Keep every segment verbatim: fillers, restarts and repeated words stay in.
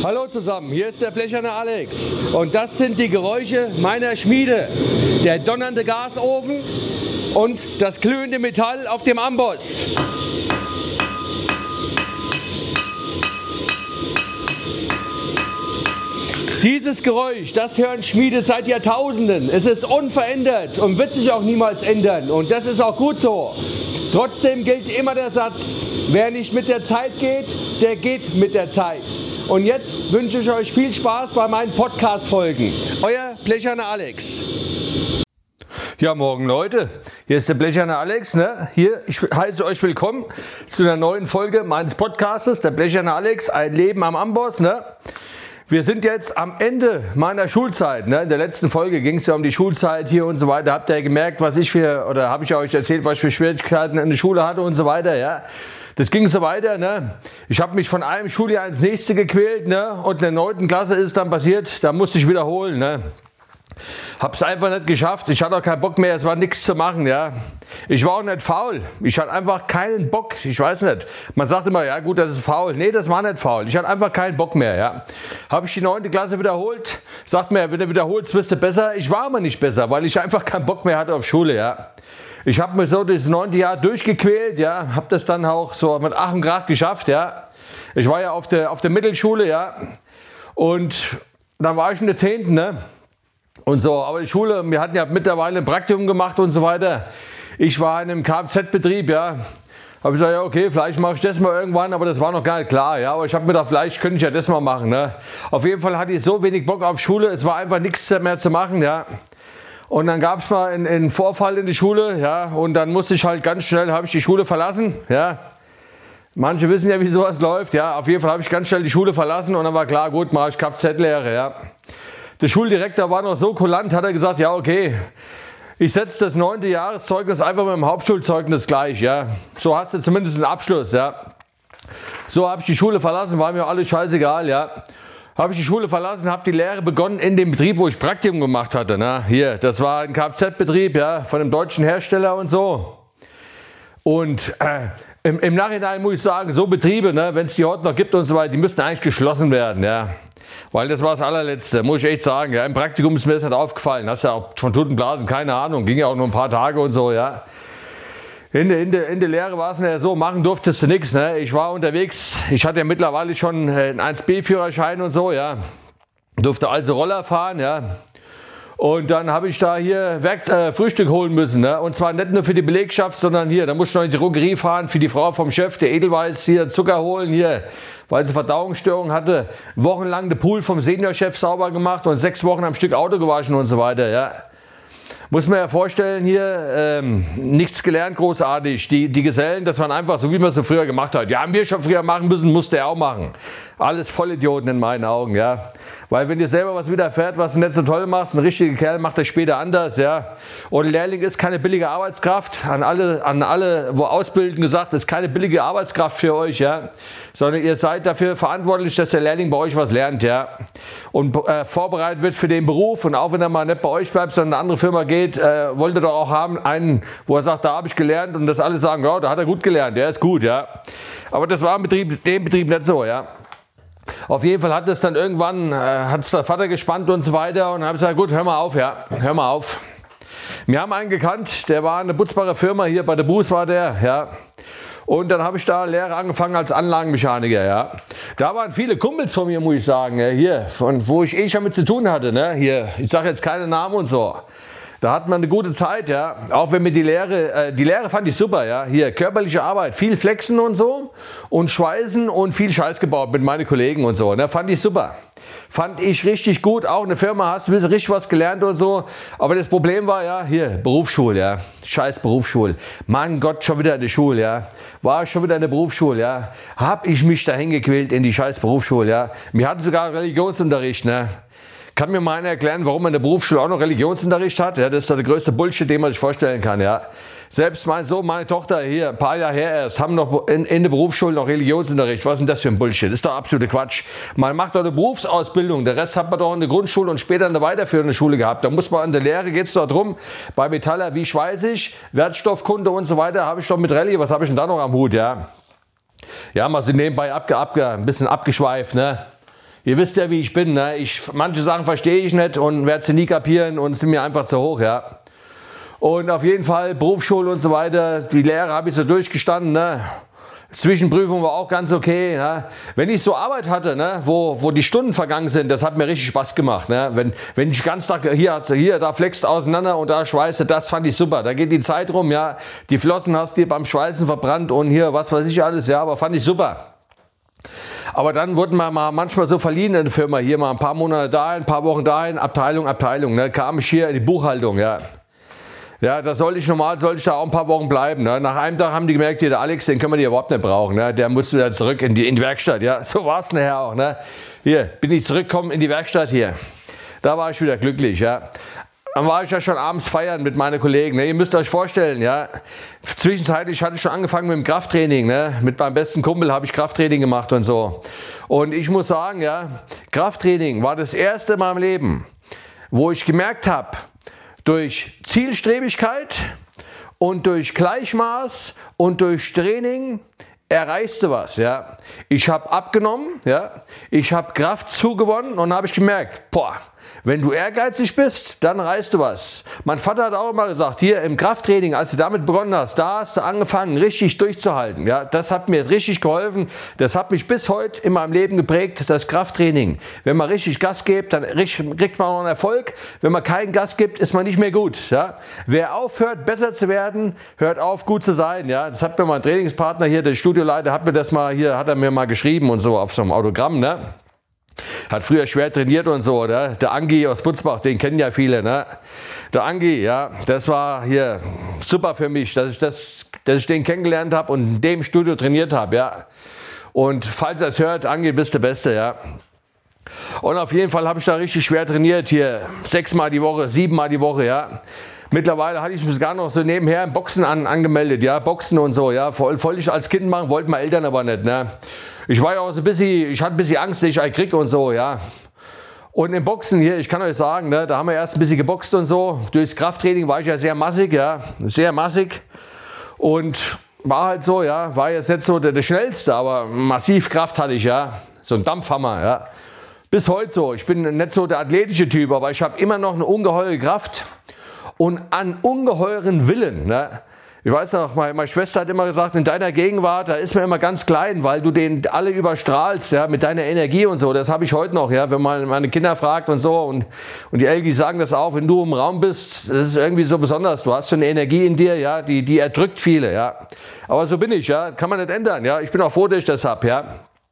Hallo zusammen, hier ist der blecherne Alex und das sind die Geräusche meiner Schmiede. Der donnernde Gasofen und das glühende Metall auf dem Amboss. Dieses Geräusch, das hören Schmiede seit Jahrtausenden. Es ist unverändert und wird sich auch niemals ändern und das ist auch gut so. Trotzdem gilt immer der Satz, wer nicht mit der Zeit geht, der geht mit der Zeit. Und jetzt wünsche ich euch viel Spaß bei meinen Podcast-Folgen. Euer blecherne Alex. Ja, morgen Leute, hier ist der blecherne Alex. Ne? Hier, ich heiße euch willkommen zu einer neuen Folge meines Podcastes, der blecherne Alex, ein Leben am Amboss. Ne? Wir sind jetzt am Ende meiner Schulzeit. Ne? In der letzten Folge ging es ja um die Schulzeit hier und so weiter. Habt ihr gemerkt, was ich für, oder habe ich euch erzählt, was ich für Schwierigkeiten in der Schule hatte und so weiter. Ja? Das ging so weiter. Ne? Ich habe mich von einem Schuljahr ins nächste gequält. Ne? Und in der neunten Klasse ist es dann passiert, da musste ich wiederholen. Ne? Hab's einfach nicht geschafft. Ich hatte auch keinen Bock mehr. Es war nichts zu machen. Ja. Ich war auch nicht faul. Ich hatte einfach keinen Bock. Ich weiß nicht. Man sagt immer, ja gut, das ist faul. Nee, das war nicht faul. Ich hatte einfach keinen Bock mehr. Ja. Habe ich die neunte Klasse wiederholt. Sagt mir, wenn du wiederholst, wirst du besser. Ich war aber nicht besser, weil ich einfach keinen Bock mehr hatte auf Schule. Ja. Ich habe mich so das neunte Jahr durchgequält. Ja. Habe das dann auch so mit Ach und Krach geschafft. Ja. Ich war ja auf der, auf der Mittelschule. Ja. Und dann war ich in der zehnten. Ne? Und so, aber die Schule, wir hatten ja mittlerweile ein Praktikum gemacht und so weiter. Ich war in einem Kfz-Betrieb, ja. Habe ich gesagt, ja okay, vielleicht mache ich das mal irgendwann, aber das war noch gar nicht klar, ja. Aber ich habe mir gedacht, vielleicht könnte ich ja das mal machen, ne. Auf jeden Fall hatte ich so wenig Bock auf Schule, es war einfach nichts mehr zu machen, ja. Und dann gab es mal einen, einen Vorfall in der Schule, ja. Und dann musste ich halt ganz schnell, habe ich die Schule verlassen, ja. Manche wissen ja, wie sowas läuft, ja. Auf jeden Fall habe ich ganz schnell die Schule verlassen und dann war klar, gut, mache ich Kfz-Lehre, ja. Der Schuldirektor war noch so kulant, hat er gesagt, ja okay, ich setze das neunte Jahreszeugnis einfach mit dem Hauptschulzeugnis gleich, ja. So hast du zumindest einen Abschluss, ja. So habe ich die Schule verlassen, war mir alles scheißegal, ja. Habe ich die Schule verlassen, habe die Lehre begonnen in dem Betrieb, wo ich Praktikum gemacht hatte, ne. Hier, das war ein Kfz-Betrieb, ja, von einem deutschen Hersteller und so. Und äh, im, im Nachhinein muss ich sagen, so Betriebe, ne, wenn es die heute noch gibt und so weiter, die müssten eigentlich geschlossen werden, ja. Weil das war das allerletzte, muss ich echt sagen. Ja. Im Praktikum ist mir das nicht aufgefallen. Hast ja auch von Tut und Blasen, keine Ahnung. Ging ja auch nur ein paar Tage und so, ja. In der, in der, in der Lehre war es ja so, machen durftest du nichts. Ne? Ich war unterwegs, ich hatte ja mittlerweile schon einen eins B Führerschein und so, ja. Durfte also Roller fahren, ja. Und dann habe ich da hier Werk, äh, Frühstück holen müssen. Ne? Und zwar nicht nur für die Belegschaft, sondern hier, da musste ich noch in die Drogerie fahren, für die Frau vom Chef, der Edelweiß, hier Zucker holen, hier, weil sie Verdauungsstörungen hatte. Wochenlang den Pool vom Seniorchef sauber gemacht und sechs Wochen am Stück Auto gewaschen und so weiter, ja. Muss man ja vorstellen hier, ähm, nichts gelernt großartig. Die, die Gesellen, das waren einfach so, wie man es so früher gemacht hat. Ja, haben wir schon früher machen müssen, musste er auch machen. Alles Vollidioten in meinen Augen, ja. Weil wenn dir selber was widerfährt, was du nicht so toll machst, ein richtiger Kerl macht das später anders, ja. Und Lehrling ist keine billige Arbeitskraft. An alle, an alle, wo ausbilden, gesagt, ist keine billige Arbeitskraft für euch, ja. Sondern ihr seid dafür verantwortlich, dass der Lehrling bei euch was lernt, ja. Und äh, vorbereitet wird für den Beruf. Und auch wenn er mal nicht bei euch bleibt, sondern in eine andere Firma geht, äh, wollt ihr doch auch haben, einen, wo er sagt, da habe ich gelernt. Und das alle sagen, ja, da hat er gut gelernt, der ist gut, ja. Aber das war im Betrieb, dem Betrieb nicht so, ja. Auf jeden Fall hat es dann irgendwann, äh, hat es der Vater gespannt und so weiter und habe gesagt, gut, hör mal auf, ja, hör mal auf. Wir haben einen gekannt, der war eine putzbare Firma, hier bei der Buß war der, ja. Und dann habe ich da Lehre angefangen als Anlagenmechaniker, ja. Da waren viele Kumpels von mir, muss ich sagen, ja, hier, von wo ich eh schon mit zu tun hatte, ne, hier. Ich sage jetzt keine Namen und so. Da hat man eine gute Zeit, ja. Auch wenn mir die Lehre, äh, die Lehre fand ich super, ja. Hier, körperliche Arbeit, viel Flexen und so und Schweißen und viel Scheiß gebaut mit meinen Kollegen und so, ne. Fand ich super. Fand ich richtig gut. Auch eine Firma hast du richtig was gelernt und so. Aber das Problem war, ja, hier, Berufsschule, ja. Scheiß Berufsschule. Mein Gott, schon wieder in der Schule, ja. War schon wieder in der Berufsschule, ja. Hab ich mich dahin gequält in die scheiß Berufsschule, ja. Wir hatten sogar Religionsunterricht, ne. Kann mir mal einer erklären, warum man in der Berufsschule auch noch Religionsunterricht hat? Ja, das ist der größte Bullshit, den man sich vorstellen kann. Ja. Selbst mein Sohn, meine Tochter hier, ein paar Jahre her erst, haben noch in, in der Berufsschule noch Religionsunterricht. Was ist denn das für ein Bullshit? Das ist doch absolute Quatsch. Man macht doch eine Berufsausbildung. Der Rest hat man doch in der Grundschule und später in der weiterführenden Schule gehabt. Da muss man in der Lehre, geht es doch drum, bei Metaller, wie schweiß ich, Wertstoffkunde und so weiter, habe ich doch mit Rallye, was habe ich denn da noch am Hut? Ja, ja, mal so nebenbei abge, abge, ein bisschen abgeschweift, ne? Ihr wisst ja, wie ich bin. Ne? Ich, manche Sachen verstehe ich nicht und werde sie nie kapieren und sind mir einfach zu hoch. Ja. Und auf jeden Fall Berufsschule und so weiter. Die Lehre habe ich so durchgestanden. Ne? Zwischenprüfung war auch ganz okay. Ne? Wenn ich so Arbeit hatte, ne? wo, wo die Stunden vergangen sind, das hat mir richtig Spaß gemacht. Ne? Wenn, wenn ich ganz Tag hier, hier, da flext auseinander und da schweiße, das fand ich super. Da geht die Zeit rum, ja. Die Flossen hast du beim Schweißen verbrannt und hier, was weiß ich alles, ja, aber fand ich super. Aber dann wurden wir mal manchmal so verliehen in der Firma, hier mal ein paar Monate dahin, ein paar Wochen dahin, Abteilung, Abteilung, ne? Kam ich hier in die Buchhaltung, ja. Ja, da sollte ich normal, sollte ich da auch ein paar Wochen bleiben. Ne? Nach einem Tag haben die gemerkt, hier, der Alex, den können wir hier überhaupt nicht brauchen. Ne? Der muss wieder zurück in die, in die Werkstatt. Ja, so war es nachher auch. Ne? Hier, bin ich zurückgekommen in die Werkstatt hier. Da war ich wieder glücklich. Ja. Dann war ich ja schon abends feiern mit meinen Kollegen. Ne? Ihr müsst euch vorstellen, ja. Zwischenzeitlich hatte ich schon angefangen mit dem Krafttraining. Ne? Mit meinem besten Kumpel habe ich Krafttraining gemacht und so. Und ich muss sagen, ja, Krafttraining war das erste in meinem Leben, wo ich gemerkt habe, durch Zielstrebigkeit und durch Gleichmaß und durch Training erreichst du was. Ja. Ich habe abgenommen, ja. Ich habe Kraft zugewonnen und habe ich gemerkt, boah, wenn du ehrgeizig bist, dann reißt du was. Mein Vater hat auch immer gesagt, hier im Krafttraining, als du damit begonnen hast, da hast du angefangen, richtig durchzuhalten. Ja, das hat mir richtig geholfen. Das hat mich bis heute in meinem Leben geprägt, das Krafttraining. Wenn man richtig Gas gibt, dann kriegt man auch einen Erfolg. Wenn man keinen Gas gibt, ist man nicht mehr gut. Ja, wer aufhört, besser zu werden, hört auf, gut zu sein. Ja, das hat mir mein Trainingspartner hier, der Studioleiter, hat mir das mal hier, hat er mir mal geschrieben und so auf so einem Autogramm, ne? Hat früher schwer trainiert und so, ne? Der Angi aus Butzbach, den kennen ja viele, ne? Der Angi, ja, das war hier super für mich, dass ich, das, dass ich den kennengelernt habe und in dem Studio trainiert habe, ja. Und falls er es hört, Angi, bist der Beste, ja. Und auf jeden Fall habe ich da richtig schwer trainiert, hier sechsmal die Woche, siebenmal die Woche, ja. Mittlerweile hatte ich mich gar noch so nebenher im Boxen an, angemeldet, ja, Boxen und so, ja. Wollte ich als Kind machen, wollten meine Eltern aber nicht, ne. Ich war ja auch so ein bisschen, ich hatte ein bisschen Angst, dass ich einen krieg und so, ja. Und im Boxen hier, ich kann euch sagen, ne, da haben wir erst ein bisschen geboxt und so. Durchs Krafttraining war ich ja sehr massig, ja, sehr massig. Und war halt so, ja, war jetzt nicht so der, der Schnellste, aber massiv Kraft hatte ich, ja. So ein Dampfhammer, ja. Bis heute so. Ich bin nicht so der athletische Typ, aber ich habe immer noch eine ungeheure Kraft und einen ungeheuren Willen, ne. Ich weiß noch, meine, meine Schwester hat immer gesagt, in deiner Gegenwart, da ist man immer ganz klein, weil du den alle überstrahlst, ja, mit deiner Energie und so. Das habe ich heute noch, ja, wenn man meine Kinder fragt und so. Und, und die Elgi sagen das auch, wenn du im Raum bist, das ist irgendwie so besonders. Du hast so eine Energie in dir, ja, die, die erdrückt viele, ja. Aber so bin ich, ja, kann man nicht ändern, ja. Ich bin auch froh, dass ich das habe, ja.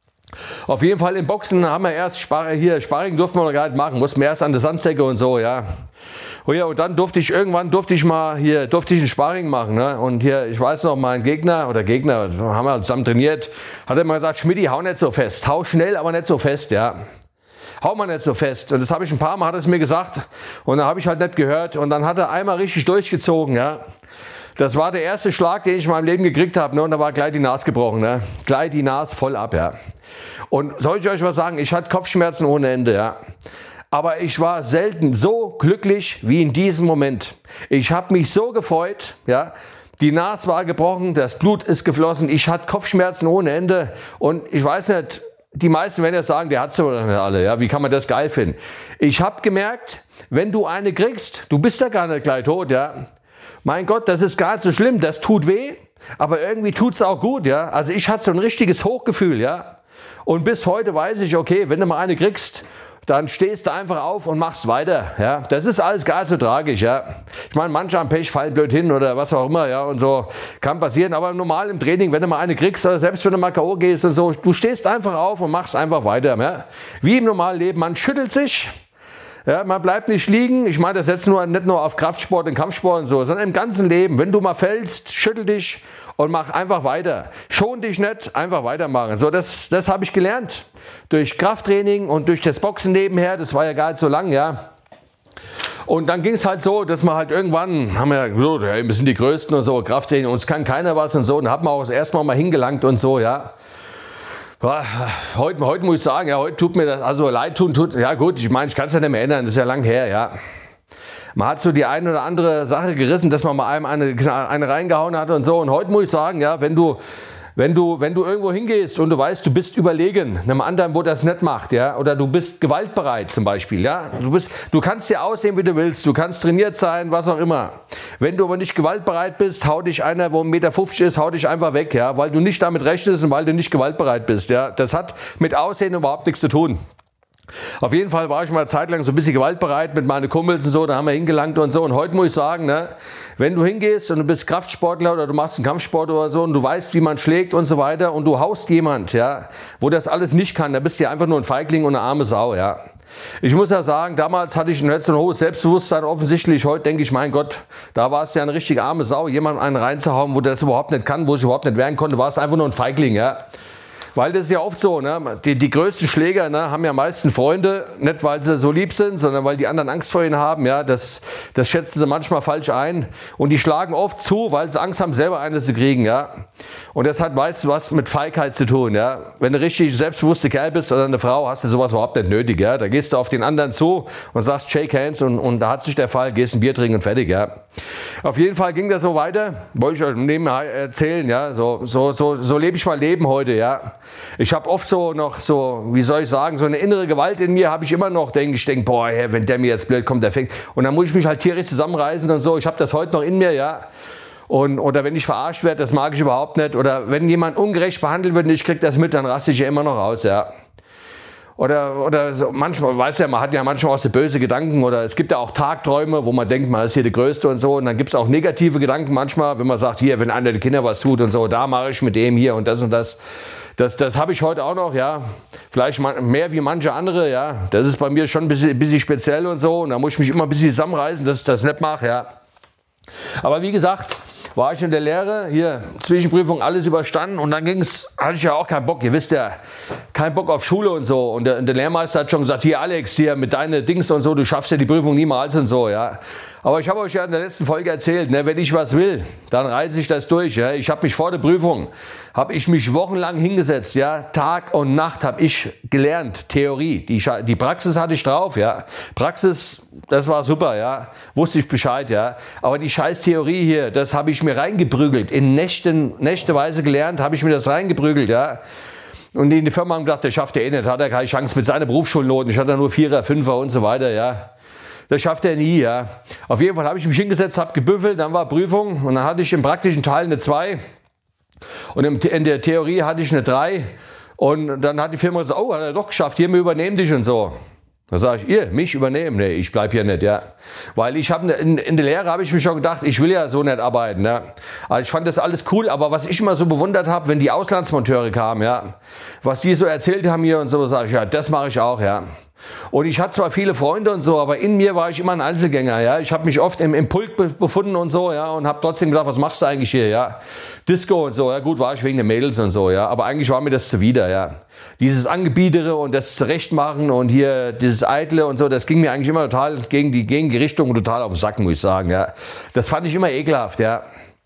Auf jeden Fall im Boxen haben wir erst Sparring, hier, Sparring durften wir noch gar nicht machen, mussten wir erst an der Sandsäcke und so, ja. Oh ja, und dann durfte ich irgendwann, durfte ich mal hier, durfte ich ein Sparring machen, ne? Und hier, ich weiß noch, mein Gegner oder Gegner, haben wir zusammen trainiert, hat immer gesagt, Schmidti, hau nicht so fest, hau schnell, aber nicht so fest, ja. Hau mal nicht so fest. Und das habe ich ein paar Mal, hat er es mir gesagt, und dann habe ich halt nicht gehört, und dann hat er einmal richtig durchgezogen, ja. Das war der erste Schlag, den ich in meinem Leben gekriegt habe, ne? Und da war gleich die Nase gebrochen, ne? Gleich die Nase voll ab, ja. Und soll ich euch was sagen, ich hatte Kopfschmerzen ohne Ende, ja. Aber ich war selten so glücklich wie in diesem Moment. Ich habe mich so gefreut, ja. Die Nase war gebrochen, das Blut ist geflossen, ich hatte Kopfschmerzen ohne Ende. Und ich weiß nicht, die meisten werden jetzt sagen, der hat sie oder nicht alle, ja. Wie kann man das geil finden? Ich habe gemerkt, wenn du eine kriegst, du bist ja gar nicht gleich tot, ja. Mein Gott, das ist gar nicht so schlimm, das tut weh, aber irgendwie tut es auch gut, ja. Also ich hatte so ein richtiges Hochgefühl, ja. Und bis heute weiß ich, okay, wenn du mal eine kriegst, dann stehst du einfach auf und machst weiter, ja. Das ist alles gar nicht so tragisch, ja. Ich meine, manche am Pech fallen blöd hin oder was auch immer, ja, und so kann passieren. Aber normal im Training, wenn du mal eine kriegst oder selbst wenn du mal K O gehst und so, du stehst einfach auf und machst einfach weiter, ja. Wie im normalen Leben, man schüttelt sich, ja, man bleibt nicht liegen. Ich meine das jetzt nur, nicht nur auf Kraftsport und Kampfsport und so, sondern im ganzen Leben. Wenn du mal fällst, schüttel dich und mach einfach weiter. Schon dich nicht, einfach weitermachen. So, das, das habe ich gelernt. Durch Krafttraining und durch das Boxen nebenher, das war ja gar nicht so lang, ja. Und dann ging es halt so, dass wir halt irgendwann, haben wir ja gesagt, hey, wir sind die Größten und so, Krafttraining, uns kann keiner was und so. Und dann hat man auch das erste Mal mal hingelangt und so, ja. Heute, heute muss ich sagen, ja, heute tut mir das, also leid tun, tut, ja gut, ich meine, ich kann es ja nicht mehr ändern, das ist ja lang her, ja. Man hat so die eine oder andere Sache gerissen, dass man mal einem eine, eine reingehauen hat und so. Und heute muss ich sagen, ja, wenn du Wenn du, wenn du irgendwo hingehst und du weißt, du bist überlegen einem anderen, wo das nicht macht, ja, oder du bist gewaltbereit zum Beispiel, ja, du bist, du kannst dir aussehen, wie du willst, du kannst trainiert sein, was auch immer. Wenn du aber nicht gewaltbereit bist, hau dich einer, wo ein Meter fünfzig ist, hau dich einfach weg, ja, weil du nicht damit rechnest und weil du nicht gewaltbereit bist, ja. Das hat mit Aussehen überhaupt nichts zu tun. Auf jeden Fall war ich mal eine Zeit lang so ein bisschen gewaltbereit mit meinen Kumpels und so, da haben wir hingelangt und so. Und heute muss ich sagen, ne, wenn du hingehst und du bist Kraftsportler oder du machst einen Kampfsport oder so und du weißt, wie man schlägt und so weiter und du haust jemand, ja, wo das alles nicht kann, dann bist du ja einfach nur ein Feigling und eine arme Sau, ja. Ich muss ja sagen, damals hatte ich ein, so ein hohes Selbstbewusstsein offensichtlich. Heute denke ich, mein Gott, da war es ja eine richtig arme Sau, jemanden einen reinzuhauen, wo der das überhaupt nicht kann, wo ich überhaupt nicht wehren konnte, war es einfach nur ein Feigling, ja. Weil das ist ja oft so, ne? die, die größten Schläger, ne, haben ja meistens Freunde, nicht weil sie so lieb sind, sondern weil die anderen Angst vor ihnen haben. Ja? Das, das schätzen sie manchmal falsch ein. Und die schlagen oft zu, weil sie Angst haben, selber eine zu kriegen. Ja? Und das hat meist was mit Feigheit zu tun. Ja? Wenn du richtig selbstbewusster Kerl bist oder eine Frau, hast du sowas überhaupt nicht nötig. Ja? Da gehst du auf den anderen zu und sagst Shake Hands und, und da hat sich der Fall, gehst ein Bier trinken und fertig. Ja? Auf jeden Fall ging das so weiter. Wollte ich euch nebenher erzählen. Ja? So, so, so, so lebe ich mein Leben heute. Ja? Ich habe oft so noch so, wie soll ich sagen, so eine innere Gewalt in mir habe ich immer noch, denke ich, denke, boah, wenn der mir jetzt blöd kommt, der fängt. Und dann muss ich mich halt tierisch zusammenreißen und so. Ich habe das heute noch in mir, ja. Und, oder wenn ich verarscht werde, das mag ich überhaupt nicht. Oder wenn jemand ungerecht behandelt wird und ich kriege das mit, dann raste ich ja immer noch aus, ja. Oder, oder so, manchmal, weiß ja, man hat ja manchmal auch so böse Gedanken oder es gibt ja auch Tagträume, wo man denkt, man ist hier der Größte und so. Und dann gibt es auch negative Gedanken manchmal, wenn man sagt, hier, wenn einer der Kinder was tut und so, da mache ich mit dem hier und das und das. Das, das habe ich heute auch noch, ja. Vielleicht mehr wie manche andere, ja. Das ist bei mir schon ein bisschen, ein bisschen speziell und so. Und da muss ich mich immer ein bisschen zusammenreißen, dass ich das nicht mache, ja. Aber wie gesagt, war ich in der Lehre, hier Zwischenprüfung, alles überstanden und dann ging's, hatte ich ja auch keinen Bock, ihr wisst ja, keinen Bock auf Schule und so. Und der, der Lehrmeister hat schon gesagt, hier Alex, hier mit deinen Dings und so, du schaffst ja die Prüfung niemals und so, ja. Aber ich habe euch ja in der letzten Folge erzählt, ne, wenn ich was will, dann reiße ich das durch. Ja. Ich habe mich vor der Prüfung, habe ich mich wochenlang hingesetzt, ja, Tag und Nacht habe ich gelernt, Theorie. Die, die Praxis hatte ich drauf, ja. Praxis, das war super, ja, wusste ich Bescheid, ja. Aber die scheiß Theorie hier, das habe ich mir reingeprügelt, in Nächten, nächteweise gelernt, habe ich mir das reingeprügelt, ja. Und die in die Firma haben gedacht, der schafft er eh nicht, hat er keine Chance mit seiner Berufsschulnoten. Ich hatte nur Vierer, Fünfer und so weiter, ja. Das schafft er nie, ja. Auf jeden Fall habe ich mich hingesetzt, habe gebüffelt, dann war Prüfung und dann hatte ich im praktischen Teil eine zwei und in der Theorie hatte ich eine drei und dann hat die Firma gesagt, oh, hat er doch geschafft, hier, wir übernehmen dich und so. Da sage ich, ihr, mich übernehmen? Nee, ich bleib hier nicht, ja. Weil ich habe in, in der Lehre habe ich mir schon gedacht, ich will ja so nicht arbeiten, ja. Also ich fand das alles cool, aber was ich immer so bewundert habe, wenn die Auslandsmonteure kamen, ja, was die so erzählt haben hier und so, sage ich, ja, das mache ich auch, ja. Und ich hatte zwar viele Freunde und so, aber in mir war ich immer ein Einzelgänger, ja. Ich habe mich oft im, im Pult befunden und so, ja, und habe trotzdem gedacht, was machst du eigentlich hier, ja. Disco und so, ja, gut, war ich wegen den Mädels und so, ja, aber eigentlich war mir das zuwider, ja. Dieses Angebietere und das Zurechtmachen und hier dieses Eitle und so, das ging mir eigentlich immer total gegen die, gegen die Richtung und total auf den Sack, muss ich sagen, ja. Das fand ich immer ekelhaft, ja.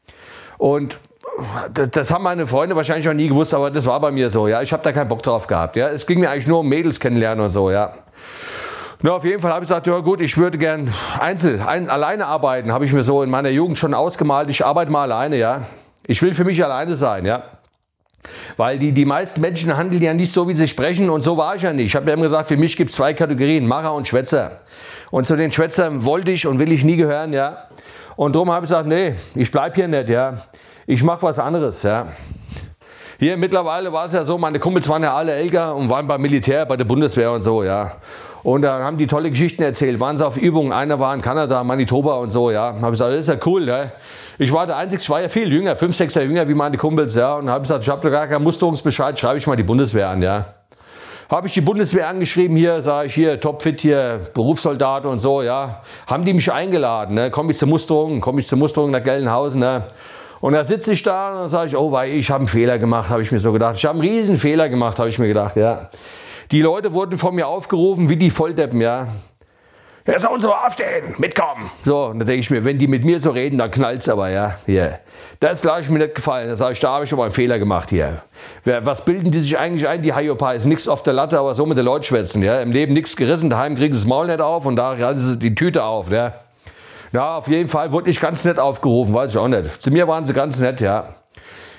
Und das haben meine Freunde wahrscheinlich auch nie gewusst, aber das war bei mir so, ja. Ich habe da keinen Bock drauf gehabt, ja. Es ging mir eigentlich nur um Mädels kennenlernen und so, ja. Na, auf jeden Fall habe ich gesagt, ja gut, ich würde gern einzeln, ein, alleine arbeiten, habe ich mir so in meiner Jugend schon ausgemalt. Ich arbeite mal alleine, ja. Ich will für mich alleine sein, ja. Weil die, die meisten Menschen handeln ja nicht so, wie sie sprechen und so war ich ja nicht. Ich habe ja immer gesagt, für mich gibt es zwei Kategorien, Macher und Schwätzer. Und zu den Schwätzern wollte ich und will ich nie gehören, ja. Und darum habe ich gesagt, nee, ich bleibe hier nicht, ja. Ich mache was anderes, ja. Hier mittlerweile war es ja so, meine Kumpels waren ja alle älter und waren beim Militär, bei der Bundeswehr und so, ja. Und da haben die tolle Geschichten erzählt, waren sie auf Übungen, einer war in Kanada, Manitoba und so, ja. Habe ich gesagt, das ist ja cool, ja. Ich war der Einzige, ich war ja viel jünger, fünf, sechs Jahre jünger wie meine Kumpels, ja. Und habe gesagt, ich habe da gar keinen Musterungsbescheid, schreibe ich mal die Bundeswehr an, ja. Habe ich die Bundeswehr angeschrieben, hier, sage ich, hier, topfit, hier, Berufssoldat und so, ja. Haben die mich eingeladen, ne. Komme ich zur Musterung, komme ich zur Musterung nach Gelnhausen, ne. Und da sitze ich da und dann sage ich, oh wei, ich habe einen Fehler gemacht, habe ich mir so gedacht. Ich habe einen riesen Fehler gemacht, habe ich mir gedacht, ja. Die Leute wurden von mir aufgerufen wie die Volldeppen, ja. Ja, sollen so aufstehen, mitkommen. So, und da denke ich mir, wenn die mit mir so reden, dann knallt's aber, ja. Hier. Das lasse ich mir nicht gefallen. Da sage ich, da habe ich aber einen Fehler gemacht hier. Was bilden die sich eigentlich ein, die Hyopies? Nichts auf der Latte, aber so mit den Leuten schwätzen, ja. Im Leben nichts gerissen, daheim kriegen sie das Maul nicht auf und da reißen sie die Tüte auf, ja. Ja, auf jeden Fall wurde ich ganz nett aufgerufen, weiß ich auch nicht. Zu mir waren sie ganz nett, ja.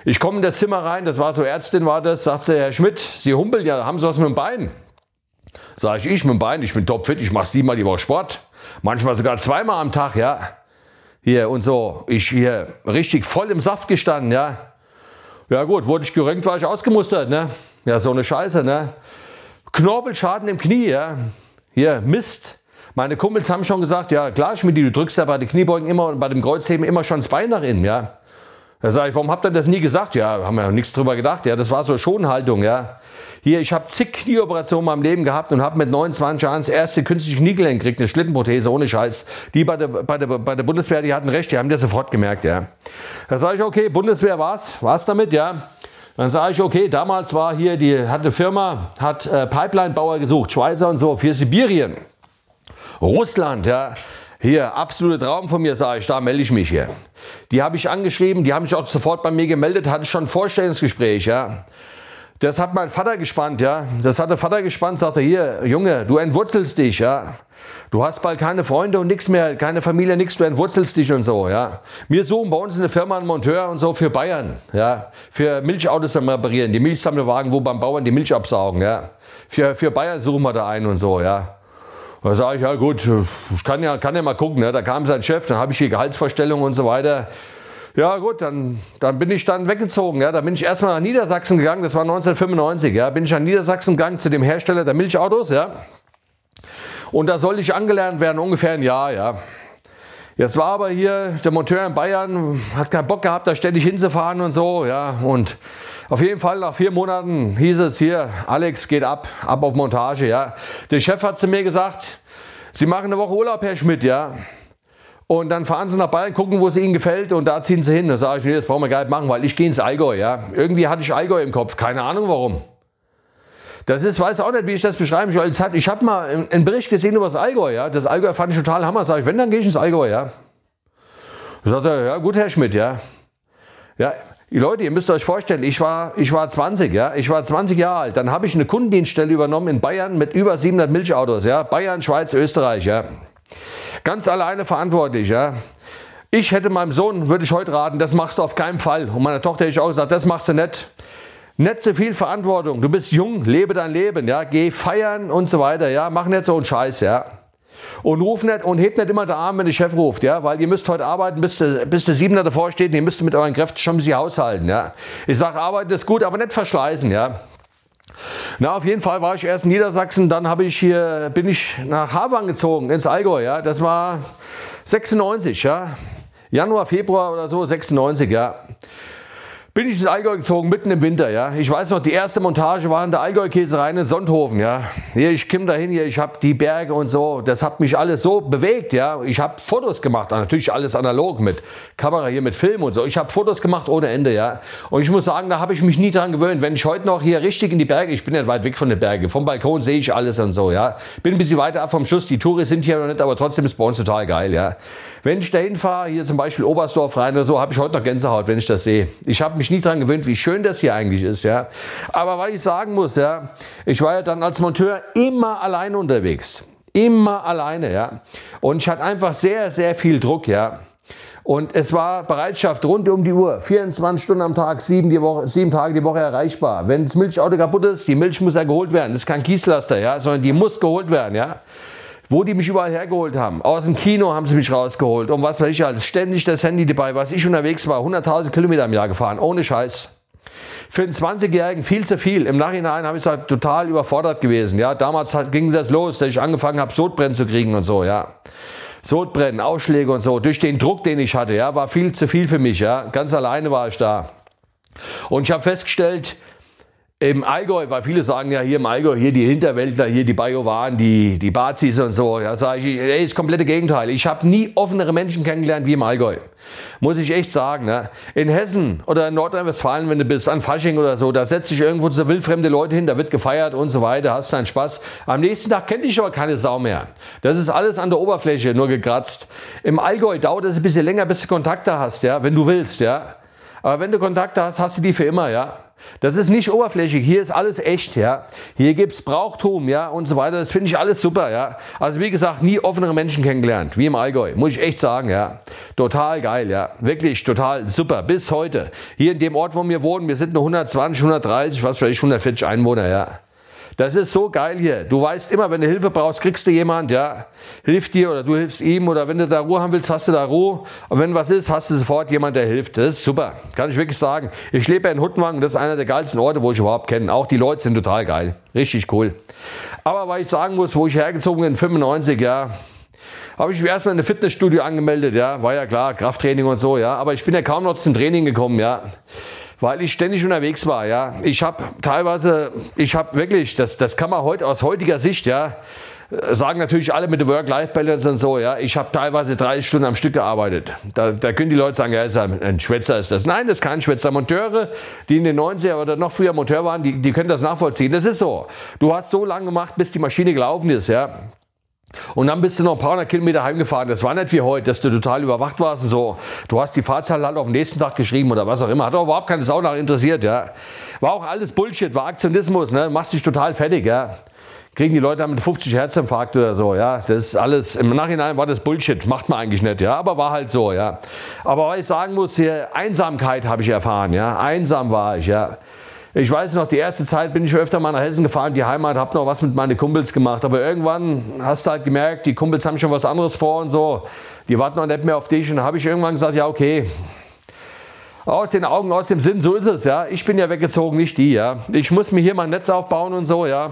Ich komme in das Zimmer rein, das war so Ärztin, war das, sagt sie, Herr Schmidt, Sie humpeln ja, haben Sie was mit dem Bein? Sag ich, ich mit dem Bein, ich bin topfit, ich mache siebenmal die Woche Sport, manchmal sogar zweimal am Tag, ja. Hier und so, ich hier richtig voll im Saft gestanden, ja. Ja gut, wurde ich geröntgt, war ich ausgemustert, ne. Ja, so eine Scheiße, ne. Knorpelschaden im Knie, ja. Hier, Mist. Meine Kumpels haben schon gesagt, ja klar, Schmidt, du drückst ja bei den Kniebeugen immer und bei dem Kreuzheben immer schon das Bein nach innen, ja. Da sage ich, warum habt ihr das nie gesagt? Ja, haben wir ja nichts drüber gedacht, ja, das war so Schonhaltung, ja. Hier, ich habe zig Knieoperationen in meinem Leben gehabt und habe mit neunundzwanzig Jahren das erste künstliche Kniegelenk gekriegt, eine Schlittenprothese, ohne Scheiß. Die bei der, bei, der, bei der Bundeswehr, die hatten recht, die haben das sofort gemerkt, ja. Da sage ich, okay, Bundeswehr war's, war's damit, ja. Dann sage ich, okay, damals war hier, die hat eine Firma, hat äh, Pipeline-Bauer gesucht, Schweißer und so, für Sibirien. Russland, ja, hier, absolute Traum von mir, sage ich, da melde ich mich hier. Die habe ich angeschrieben, die haben sich auch sofort bei mir gemeldet, hatte schon ein Vorstellungsgespräch, ja. Das hat mein Vater gespannt, ja. Das hat der Vater gespannt, sagte, hier, Junge, du entwurzelst dich, ja. Du hast bald keine Freunde und nichts mehr, keine Familie, nichts, du entwurzelst dich und so, ja. Wir suchen bei uns in der Firma einen Monteur und so für Bayern, ja. Für Milchautos zu reparieren, die Milchsammlerwagen, wo beim Bauern die Milch absaugen, ja. Für, für Bayern suchen wir da einen und so, ja. Da sage ich, ja gut, ich kann ja, kann ja mal gucken, ne? Da kam sein Chef, dann habe ich hier Gehaltsvorstellungen und so weiter. Ja gut, dann, dann bin ich dann weggezogen, ja. Da bin ich erstmal nach Niedersachsen gegangen, das war neunzehnhundertfünfundneunzig, ja. Bin ich nach Niedersachsen gegangen zu dem Hersteller der Milchautos, ja. Und da sollte ich angelernt werden, ungefähr ein Jahr, ja. Jetzt war aber hier der Monteur in Bayern, hat keinen Bock gehabt, da ständig hinzufahren und so, ja. Und auf jeden Fall nach vier Monaten hieß es hier, Alex geht ab, ab auf Montage, ja. Der Chef hat zu mir gesagt, Sie machen eine Woche Urlaub, Herr Schmidt, ja. Und dann fahren Sie nach Bayern, gucken, wo es Ihnen gefällt und da ziehen Sie hin. Da sage ich, nee, das brauchen wir gar nicht machen, weil ich gehe ins Allgäu, ja. Irgendwie hatte ich Allgäu im Kopf, keine Ahnung warum. Das ist, weiß auch nicht, wie ich das beschreiben soll. Ich habe mal einen Bericht gesehen über das Allgäu, ja. Das Allgäu fand ich total Hammer. Sag ich, wenn, dann gehe ich ins Allgäu, ja. Da sagt er, ja gut, Herr Schmidt, ja. Ja, Leute, ihr müsst euch vorstellen, ich war, ich war zwanzig, ja. Ich war zwanzig Jahre alt. Dann habe ich eine Kundendienststelle übernommen in Bayern mit über siebenhundert Milchautos, ja. Bayern, Schweiz, Österreich, ja. Ganz alleine verantwortlich, ja. Ich hätte meinem Sohn, würde ich heute raten, das machst du auf keinen Fall. Und meiner Tochter hätte ich auch gesagt, das machst du nicht. Nicht so viel Verantwortung. Du bist jung, lebe dein Leben, ja. Geh feiern und so weiter, ja. Mach nicht so einen Scheiß, ja. Und ruf nicht und hebt nicht immer den Arm, wenn der Chef ruft, ja. Weil ihr müsst heute arbeiten, bis der, bis der Siebener davor steht und ihr müsst mit euren Kräften schon ein bisschen haushalten, ja. Ich sage, arbeiten ist gut, aber nicht verschleißen, ja. Na, auf jeden Fall war ich erst in Niedersachsen, dann habe ich hier, bin ich nach Havang gezogen, ins Allgäu, ja. Das war sechsundneunzig, ja. Januar, Februar oder so, sechsundneunzig, ja. Bin ich ins Allgäu gezogen, mitten im Winter, ja. Ich weiß noch, die erste Montage war in der Allgäu-Käserei in Sonthofen, ja. Hier, ich komme dahin, hier, ich habe die Berge und so, das hat mich alles so bewegt, ja. Ich habe Fotos gemacht, natürlich alles analog mit Kamera hier, mit Film und so. Ich habe Fotos gemacht ohne Ende, ja. Und ich muss sagen, da habe ich mich nie dran gewöhnt. Wenn ich heute noch hier richtig in die Berge, ich bin ja weit weg von den Bergen, vom Balkon sehe ich alles und so, ja. Bin ein bisschen weiter ab vom Schuss, die Touris sind hier noch nicht, aber trotzdem ist bei uns total geil, ja. Wenn ich dahin fahre, hier zum Beispiel Oberstdorf rein oder so, habe ich heute noch Gänsehaut, wenn ich das sehe. Ich habe mich nie dran gewöhnt, wie schön das hier eigentlich ist, ja. Aber was ich sagen muss, ja, ich war ja dann als Monteur immer alleine unterwegs. Immer alleine, ja. Und ich hatte einfach sehr, sehr viel Druck, ja. Und es war Bereitschaft rund um die Uhr, vierundzwanzig Stunden am Tag, sieben, die Woche, sieben Tage die Woche erreichbar. Wenn das Milchauto kaputt ist, die Milch muss ja geholt werden. Das ist kein Kieslaster, ja, sondern die muss geholt werden, ja. Wo die mich überall hergeholt haben. Aus dem Kino haben sie mich rausgeholt. Und was weiß ich alles. Ständig das Handy dabei, was ich unterwegs war. hunderttausend Kilometer im Jahr gefahren. Ohne Scheiß. Für einen zwanzigjährigen viel zu viel. Im Nachhinein habe ich halt total überfordert gewesen. Ja, damals hat, ging das los, dass ich angefangen habe, Sodbrennen zu kriegen und so. Ja, Sodbrennen, Ausschläge und so. Durch den Druck, den ich hatte, ja, war viel zu viel für mich. Ja, ganz alleine war ich da. Und ich habe festgestellt, im Allgäu, weil viele sagen ja hier im Allgäu, hier die Hinterwäldler, hier die Bajuwaren, die, die Bazis und so, ja, sage ich, ey, das komplette Gegenteil. Ich habe nie offenere Menschen kennengelernt wie im Allgäu. Muss ich echt sagen. Ne? In Hessen oder in Nordrhein-Westfalen, wenn du bist, an Fasching oder so, da setzt sich irgendwo so wildfremde Leute hin, da wird gefeiert und so weiter, hast deinen Spaß. Am nächsten Tag kennt dich aber keine Sau mehr. Das ist alles an der Oberfläche, nur gekratzt. Im Allgäu dauert es ein bisschen länger, bis du Kontakte hast, ja, wenn du willst, ja. Aber wenn du Kontakte hast, hast du die für immer, ja. Das ist nicht oberflächlich, hier ist alles echt, ja. Hier gibt es Brauchtum, ja, und so weiter. Das finde ich alles super, ja. Also wie gesagt, nie offenere Menschen kennengelernt, wie im Allgäu, muss ich echt sagen, ja. Total geil, ja. Wirklich total super, bis heute. Hier in dem Ort, wo wir wohnen, wir sind nur hundertzwanzig, hundertdreißig, was weiß ich, hundertvierzig Einwohner, ja. Das ist so geil hier. Du weißt immer, wenn du Hilfe brauchst, kriegst du jemand, ja, hilft dir oder du hilfst ihm oder wenn du da Ruhe haben willst, hast du da Ruhe. Und wenn was ist, hast du sofort jemand, der hilft. Das ist super, kann ich wirklich sagen. Ich lebe in Huttenwangen, das ist einer der geilsten Orte, wo ich überhaupt kenne. Auch die Leute sind total geil, richtig cool. Aber weil ich sagen muss, wo ich hergezogen bin, fünfundneunzig, ja, habe ich mich erstmal in ein Fitnessstudio angemeldet, ja, war ja klar, Krafttraining und so, ja, aber ich bin ja kaum noch zum Training gekommen, ja. Weil ich ständig unterwegs war, ja. Ich habe teilweise, ich habe wirklich, das, das kann man heute aus heutiger Sicht, ja, sagen natürlich alle mit der Work-Life-Balance und so, ja. Ich habe teilweise dreißig Stunden am Stück gearbeitet. Da, da können die Leute sagen, ja, ist ein, ein Schwätzer ist das. Nein, das ist kein Schwätzer. Monteure, die in den neunziger oder noch früher Monteur waren, die, die können das nachvollziehen. Das ist so. Du hast so lange gemacht, bis die Maschine gelaufen ist, ja. Und dann bist du noch ein paar hundert Kilometer heimgefahren. Das war nicht wie heute, dass du total überwacht warst und so. Du hast die Fahrzahl halt auf den nächsten Tag geschrieben oder was auch immer. Hat auch überhaupt keine Sau nach interessiert, ja. War auch alles Bullshit, war Aktionismus, ne. Machst dich total fertig, ja. Kriegen die Leute mit fünfzig Herzinfarkt oder so, ja. Das ist alles, im Nachhinein war das Bullshit. Macht man eigentlich nicht, ja. Aber war halt so, ja. Aber was ich sagen muss, hier, Einsamkeit habe ich erfahren, ja. Einsam war ich, ja. Ich weiß noch, die erste Zeit bin ich öfter mal nach Hessen gefahren, die Heimat, hab noch was mit meinen Kumpels gemacht. Aber irgendwann hast du halt gemerkt, die Kumpels haben schon was anderes vor und so. Die warten noch nicht mehr auf dich. Und dann habe ich irgendwann gesagt, ja okay, aus den Augen, aus dem Sinn, so ist es, ja. Ich bin ja weggezogen, nicht die, ja. Ich muss mir hier mein Netz aufbauen und so, ja.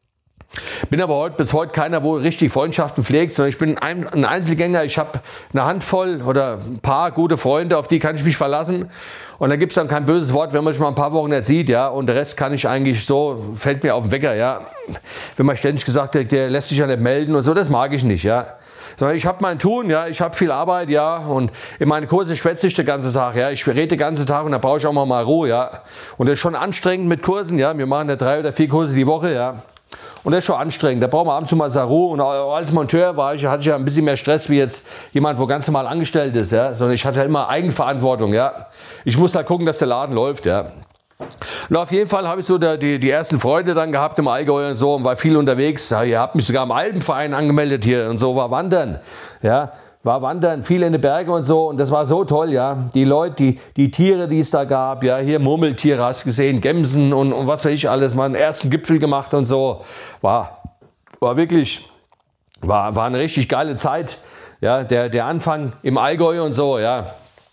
Bin aber heute, bis heute keiner, wo richtig Freundschaften pflegt, sondern ich bin ein, ein Einzelgänger. Ich habe eine Handvoll oder ein paar gute Freunde, auf die kann ich mich verlassen. Und da gibt es dann kein böses Wort, wenn man sich mal ein paar Wochen nicht sieht, ja. Und der Rest kann ich eigentlich so, fällt mir auf den Wecker, ja. Wenn man ständig gesagt hat, der lässt sich ja nicht melden und so, das mag ich nicht, ja. Sondern ich habe mein Tun, ja, ich habe viel Arbeit, ja. Und in meinen Kurse schwätze ich den ganzen Tag, ja. Ich rede den ganzen Tag und da brauche ich auch mal, mal Ruhe, ja. Und das ist schon anstrengend mit Kursen, ja. Wir machen ja drei oder vier Kurse die Woche, ja. Und das ist schon anstrengend. Da braucht man abends mal Ruhe. Und als Monteur war ich, hatte ich ja ein bisschen mehr Stress wie jetzt jemand, wo ganz normal angestellt ist. Ja? Sondern ich hatte ja immer Eigenverantwortung. Ja? Ich musste halt gucken, dass der Laden läuft. Ja? Und auf jeden Fall habe ich so der, die, die ersten Freunde dann gehabt im Allgäu und so und war viel unterwegs. Ja, ihr habt mich sogar im Alpenverein angemeldet hier und so, war wandern. Ja? War wandern, viel in den Bergen und so und das war so toll, ja. Die Leute, die, die Tiere, die es da gab, ja, hier Murmeltiere hast du gesehen, Gämsen und, und was weiß ich alles, mal einen ersten Gipfel gemacht und so. War, war wirklich, war, war eine richtig geile Zeit, ja, der, der Anfang im Allgäu und so, ja.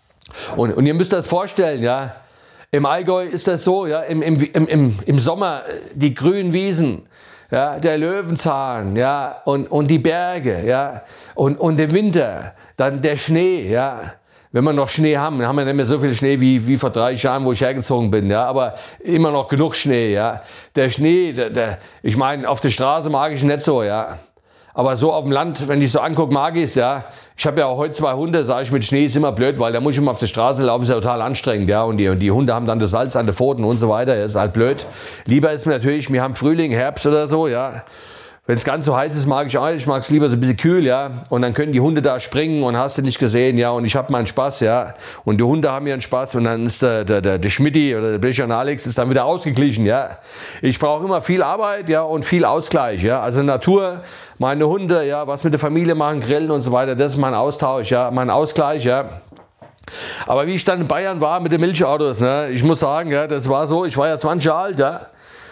Und, und ihr müsst das vorstellen, ja. Im Allgäu ist das so, ja, im, im, im, im Sommer die grünen Wiesen. Ja, der Löwenzahn, ja, und, und die Berge, ja, und, und im Winter, dann der Schnee, ja. Wenn wir noch Schnee haben, dann haben wir nicht mehr so viel Schnee wie, wie vor dreißig Jahren, wo ich hergezogen bin, ja, aber immer noch genug Schnee, ja. Der Schnee, der, der, ich meine, auf der Straße mag ich ihn nicht so, ja. Aber so auf dem Land, wenn ich so angucke, mag ich es, ja. Ich habe ja auch heute zwei Hunde, sage ich, mit Schnee ist immer blöd, weil da muss ich immer auf der Straße laufen, ist ja total anstrengend, ja. Und die, und die Hunde haben dann das Salz an den Pfoten und so weiter, das ist halt blöd. Lieber ist mir natürlich, wir haben Frühling, Herbst oder so, ja. Wenn es ganz so heiß ist, mag ich auch nicht. Ich mag es lieber so ein bisschen kühl, ja. Und dann können die Hunde da springen und hast du nicht gesehen, ja. Und ich habe meinen Spaß, ja. Und die Hunde haben ihren Spaß und dann ist der, der, der, der Schmidti oder der Blecher Alex ist dann wieder ausgeglichen, ja. Ich brauche immer viel Arbeit, ja, und viel Ausgleich, ja. Also Natur, meine Hunde, ja, was mit der Familie machen, grillen und so weiter, das ist mein Austausch, ja, mein Ausgleich, ja. Aber wie ich dann in Bayern war mit den Milchautos, ne, ich muss sagen, ja, das war so, ich war ja zwanzig Jahre alt, ja.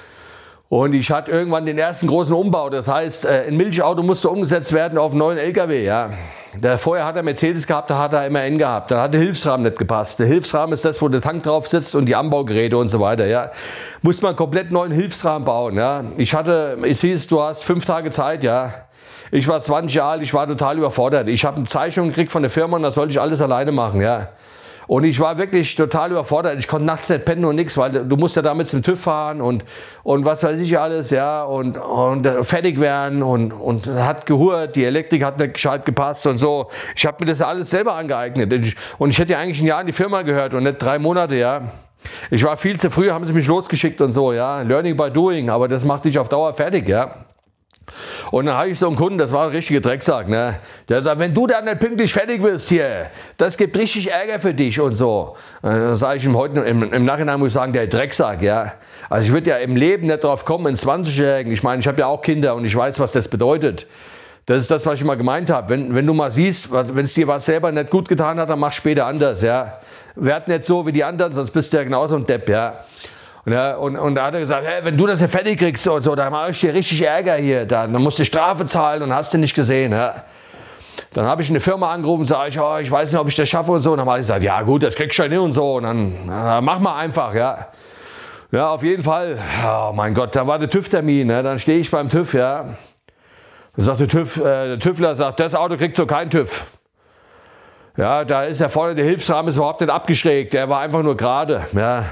Und ich hatte irgendwann den ersten großen Umbau. Das heißt, ein Milchauto musste umgesetzt werden auf einen neuen L K W. Ja. Der, vorher hat er Mercedes gehabt, da hat er M A N gehabt. Da hat der Hilfsrahmen nicht gepasst. Der Hilfsrahmen ist das, wo der Tank drauf sitzt und die Anbaugeräte und so weiter. Ja. Musste man einen komplett neuen Hilfsrahmen bauen. Ja. Ich hatte, es hieß, du hast fünf Tage Zeit. Ja. Ich war zwanzig Jahre alt, ich war total überfordert. Ich habe eine Zeichnung gekriegt von der Firma und das sollte ich alles alleine machen. Ja. Und ich war wirklich total überfordert. Ich konnte nachts nicht pennen und nichts, weil du musst ja damit zum TÜV fahren und, und was weiß ich alles, ja, und, und fertig werden und, und hat gehurt, die Elektrik hat nicht gescheit gepasst und so. Ich habe mir das alles selber angeeignet. Und ich, und ich hätte ja eigentlich ein Jahr in die Firma gehört und nicht drei Monate, ja. Ich war viel zu früh, haben sie mich losgeschickt und so, ja. Learning by doing, aber das macht dich auf Dauer fertig, ja. Und dann habe ich so einen Kunden, das war ein richtiger Drecksack, ne? Der sagt, wenn du dann nicht pünktlich fertig bist hier, das gibt richtig Ärger für dich und so. Dann sage ich ihm heute, im, im Nachhinein muss ich sagen, der Drecksack, ja. Also ich würde ja im Leben nicht drauf kommen, in zwanzigjährigen, ich meine, ich habe ja auch Kinder und ich weiß, was das bedeutet. Das ist das, was ich immer gemeint habe. Wenn, wenn du mal siehst, wenn es dir was selber nicht gut getan hat, dann mach später anders, ja. Werd nicht so wie die anderen, sonst bist du ja genauso ein Depp, ja. Und, ja, und, und da hat er gesagt, hey, wenn du das ja fertig kriegst und so, dann mache ich dir richtig Ärger hier, dann, dann musst du Strafe zahlen und hast du nicht gesehen, ja. Dann habe ich eine Firma angerufen und sage ich, oh, ich weiß nicht, ob ich das schaffe und so. Und dann habe ich gesagt, ja gut, das kriegst du schon hin und so. Und dann na, mach mal einfach, ja. Ja, auf jeden Fall. Oh mein Gott, da war der TÜV-Termin, ne? Dann stehe ich beim TÜV, ja. Da sagt der, TÜV, äh, der TÜVler, sagt, das Auto kriegt so kein TÜV. Ja, da ist ja vorne, der Hilfsrahmen ist überhaupt nicht abgeschrägt, der war einfach nur gerade, ja.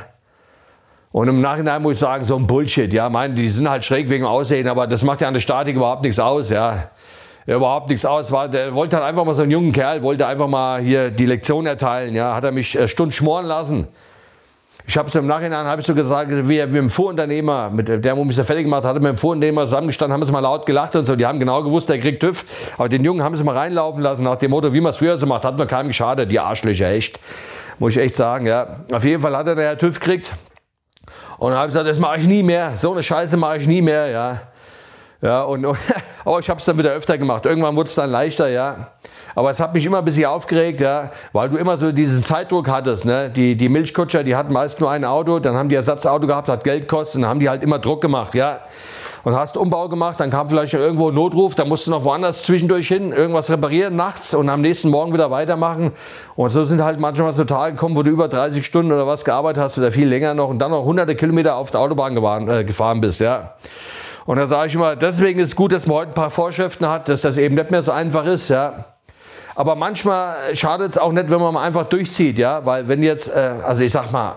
Und im Nachhinein muss ich sagen, so ein Bullshit, ja, meine, die sind halt schräg wegen Aussehen, aber das macht ja an der Statik überhaupt nichts aus, ja. Ja, überhaupt nichts aus, war, der wollte halt einfach mal so einen jungen Kerl, wollte einfach mal hier die Lektion erteilen, ja, hat er mich äh, Stunden schmoren lassen. Ich habe es im Nachhinein, habe ich so gesagt, wie, wie im Vorunternehmer, mit der, wo mich so fertig gemacht hat, mit dem Vorunternehmer zusammengestanden, haben sie mal laut gelacht und so. Die haben genau gewusst, der kriegt TÜV. Aber den Jungen haben sie mal reinlaufen lassen, nach dem Motto, wie man es früher so macht, hat mir keinem geschadet, die Arschlöcher, echt. Muss ich echt sagen, ja. Auf jeden Fall hat er der TÜV gekriegt. Und dann habe ich gesagt, das mache ich nie mehr. So eine Scheiße mache ich nie mehr, ja. Ja, und, und aber ich habe es dann wieder öfter gemacht. Irgendwann wurde es dann leichter, ja. Aber es hat mich immer ein bisschen aufgeregt, ja, weil du immer so diesen Zeitdruck hattest, ne? Die, die Milchkutscher, die hatten meist nur ein Auto, dann haben die Ersatzauto gehabt, hat Geld gekostet, dann haben die halt immer Druck gemacht, ja. Und hast Umbau gemacht, dann kam vielleicht irgendwo ein Notruf, dann musst du noch woanders zwischendurch hin, irgendwas reparieren nachts und am nächsten Morgen wieder weitermachen. Und so sind halt manchmal so Tage gekommen, wo du über dreißig Stunden oder was gearbeitet hast oder viel länger noch und dann noch hunderte Kilometer auf der Autobahn gefahren, äh, gefahren bist, ja. Und da sage ich immer, deswegen ist es gut, dass man heute ein paar Vorschriften hat, dass das eben nicht mehr so einfach ist, ja. Aber manchmal schadet es auch nicht, wenn man mal einfach durchzieht, ja, weil wenn jetzt, äh, also ich sag mal,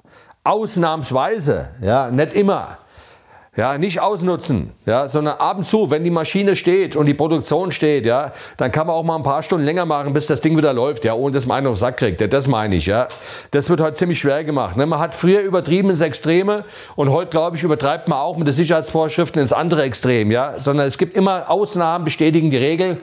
ausnahmsweise, ja, nicht immer, ja, nicht ausnutzen, ja, sondern ab und zu, wenn die Maschine steht und die Produktion steht, ja, dann kann man auch mal ein paar Stunden länger machen, bis das Ding wieder läuft, ja, ohne dass man einen auf den Sack kriegt, ja, das meine ich, ja. Das wird heute ziemlich schwer gemacht, ne? Man hat früher übertrieben ins Extreme und heute, glaube ich, übertreibt man auch mit den Sicherheitsvorschriften ins andere Extrem, ja, sondern es gibt immer Ausnahmen, bestätigen die Regel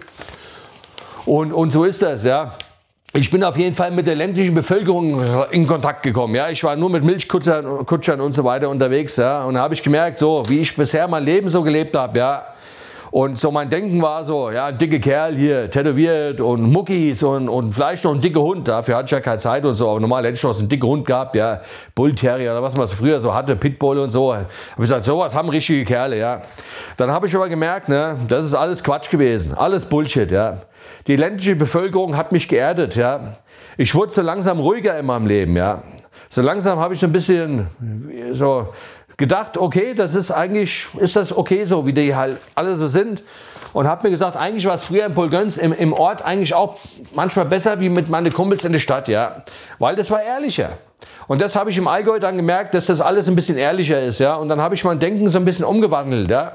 und, und so ist das, ja. Ich bin auf jeden Fall mit der ländlichen Bevölkerung in Kontakt gekommen. Ja, ich war nur mit Milchkutschern Kutschern und so weiter unterwegs. Ja, und da habe ich gemerkt, so wie ich bisher mein Leben so gelebt habe. Ja, und so mein Denken war so, ja, dicke Kerl hier, tätowiert und Muckis und, und vielleicht noch ein dicker Hund. Dafür hatte ich ja keine Zeit und so. Aber normal hätte ich noch so einen dicken Hund gehabt, ja, Bull Terrier oder was man so früher so hatte, Pitbull und so. Habe ich gesagt, sowas haben richtige Kerle. Ja, dann habe ich aber gemerkt, ne, das ist alles Quatsch gewesen, alles Bullshit. Ja. Die ländliche Bevölkerung hat mich geerdet, ja. Ich wurde so langsam ruhiger in meinem Leben, ja. So langsam habe ich so ein bisschen so gedacht, okay, das ist eigentlich, ist das okay so, wie die halt alle so sind. Und habe mir gesagt, eigentlich war es früher in Polgöns im, im Ort eigentlich auch manchmal besser wie mit meinen Kumpels in der Stadt, ja. Weil das war ehrlicher. Und das habe ich im Allgäu dann gemerkt, dass das alles ein bisschen ehrlicher ist, ja. Und dann habe ich mein Denken so ein bisschen umgewandelt, ja.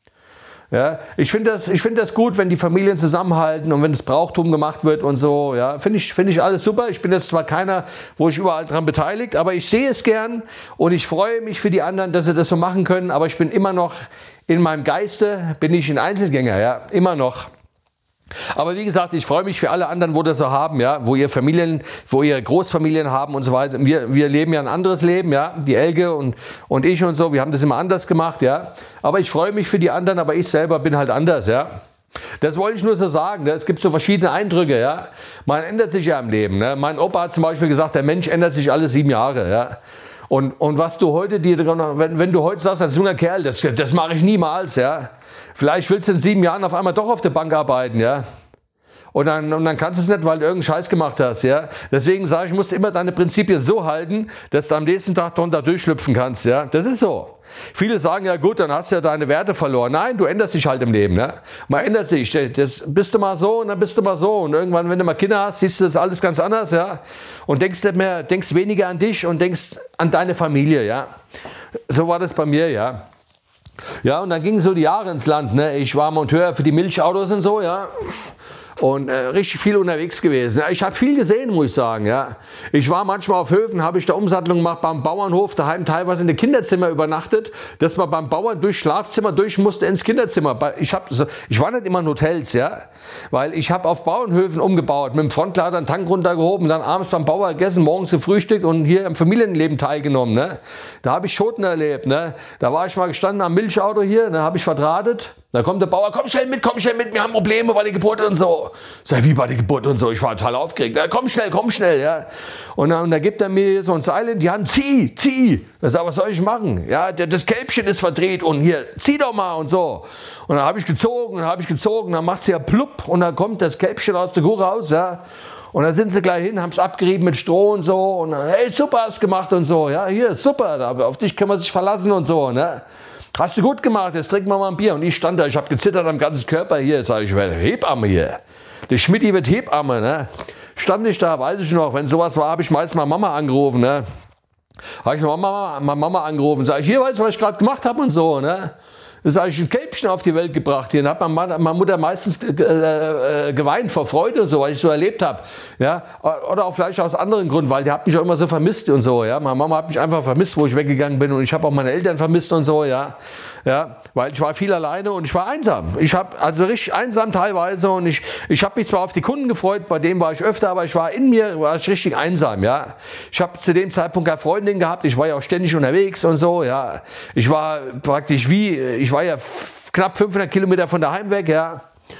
Ja, ich finde das, ich finde das gut, wenn die Familien zusammenhalten und wenn das Brauchtum gemacht wird und so. Ja, finde ich, finde ich alles super. Ich bin jetzt zwar keiner, wo ich überall dran beteiligt, aber ich sehe es gern und ich freue mich für die anderen, dass sie das so machen können. Aber ich bin immer noch in meinem Geiste, bin ich ein Einzelgänger, ja, immer noch. Aber wie gesagt, ich freue mich für alle anderen, wo das so haben, ja, wo ihr Familien, wo ihr Großfamilien haben und so weiter. Wir, wir leben ja ein anderes Leben, ja, die Elke und, und ich und so, wir haben das immer anders gemacht, ja. Aber ich freue mich für die anderen, aber ich selber bin halt anders, ja. Das wollte ich nur so sagen, ne? Es gibt so verschiedene Eindrücke, ja. Man ändert sich ja im Leben, ne? Mein Opa hat zum Beispiel gesagt, der Mensch ändert sich alle sieben Jahre, ja. Und, und was du heute dir, wenn, wenn du heute sagst, als junger Kerl, das, das mache ich niemals, ja. Vielleicht willst du in sieben Jahren auf einmal doch auf der Bank arbeiten, ja. Und dann, und dann kannst du es nicht, weil du irgendeinen Scheiß gemacht hast, ja. Deswegen sage ich, musst du immer deine Prinzipien so halten, dass du am nächsten Tag drunter durchschlüpfen kannst, ja. Das ist so. Viele sagen, ja gut, dann hast du ja deine Werte verloren. Nein, du änderst dich halt im Leben, ne. Man ändert sich. Das bist du mal so und dann bist du mal so. Und irgendwann, wenn du mal Kinder hast, siehst du das alles ganz anders, ja. Und denkst nicht mehr, denkst weniger an dich und denkst an deine Familie, ja. So war das bei mir, ja. Ja, und dann gingen so die Jahre ins Land, ne? Ich war Monteur für die Milchautos und so, ja. und äh, richtig viel unterwegs gewesen. Ja, ich habe viel gesehen, muss ich sagen. Ja. Ich war manchmal auf Höfen, habe ich da Umsattlung gemacht beim Bauernhof, daheim teilweise in den Kinderzimmer übernachtet, dass man beim Bauern durch Schlafzimmer durch musste ins Kinderzimmer. Ich, hab, ich war nicht immer in Hotels, ja, weil ich habe auf Bauernhöfen umgebaut, mit dem Frontlader einen Tank runtergehoben, dann abends beim Bauer gegessen, morgens gefrühstückt und hier im Familienleben teilgenommen. Ne. Da habe ich Schoten erlebt. Ne. Da war ich mal gestanden am Milchauto hier, da habe ich verdrahtet. Da kommt der Bauer, komm schnell mit, komm schnell mit, wir haben Probleme bei der Geburt und so. Sag ich, wie bei der Geburt und so? Ich war total aufgeregt. Ja, komm schnell, komm schnell, ja. Und dann, und dann gibt er mir so ein Seil in die Hand, zieh, zieh. Ich sag, was soll ich machen? Ja, der, das Kälbchen ist verdreht und hier, zieh doch mal und so. Und dann habe ich gezogen, dann habe ich gezogen, dann macht sie ja plupp und dann kommt das Kälbchen aus der Kuh raus, ja. Und dann sind sie gleich hin, haben es abgerieben mit Stroh und so. Und dann, hey, super hast gemacht und so. Ja, hier, super, auf dich kann man sich verlassen und so, ne. Hast du gut gemacht, jetzt trinken wir mal ein Bier. Und ich stand da, ich habe gezittert am ganzen Körper hier. Sag ich, ich werde Hebamme hier. Der Schmidti wird Hebamme, ne? Stand ich da, weiß ich noch, wenn sowas war, habe ich meist mal Mama angerufen, ne? Habe ich mal Mama, mal Mama angerufen, sag ich, hier, weißt du, was ich gerade gemacht habe und so, ne? Das habe ich ein Kälbchen auf die Welt gebracht hier. Dann hat meine Mutter meistens äh, äh, geweint vor Freude und so, weil ich so erlebt habe. Ja? Oder auch vielleicht aus anderen Gründen, weil die hat mich auch immer so vermisst und so. Ja? Meine Mama hat mich einfach vermisst, wo ich weggegangen bin. Und ich habe auch meine Eltern vermisst und so. Ja? Ja? Weil ich war viel alleine und ich war einsam. Ich habe also richtig einsam teilweise. Und ich, ich habe mich zwar auf die Kunden gefreut, bei denen war ich öfter, aber ich war in mir war ich richtig einsam. Ja? Ich habe zu dem Zeitpunkt keine Freundin gehabt. Ich war ja auch ständig unterwegs und so. Ja? Ich war praktisch wie... Ich war ja knapp fünfhundert Kilometer von daheim weg, ja,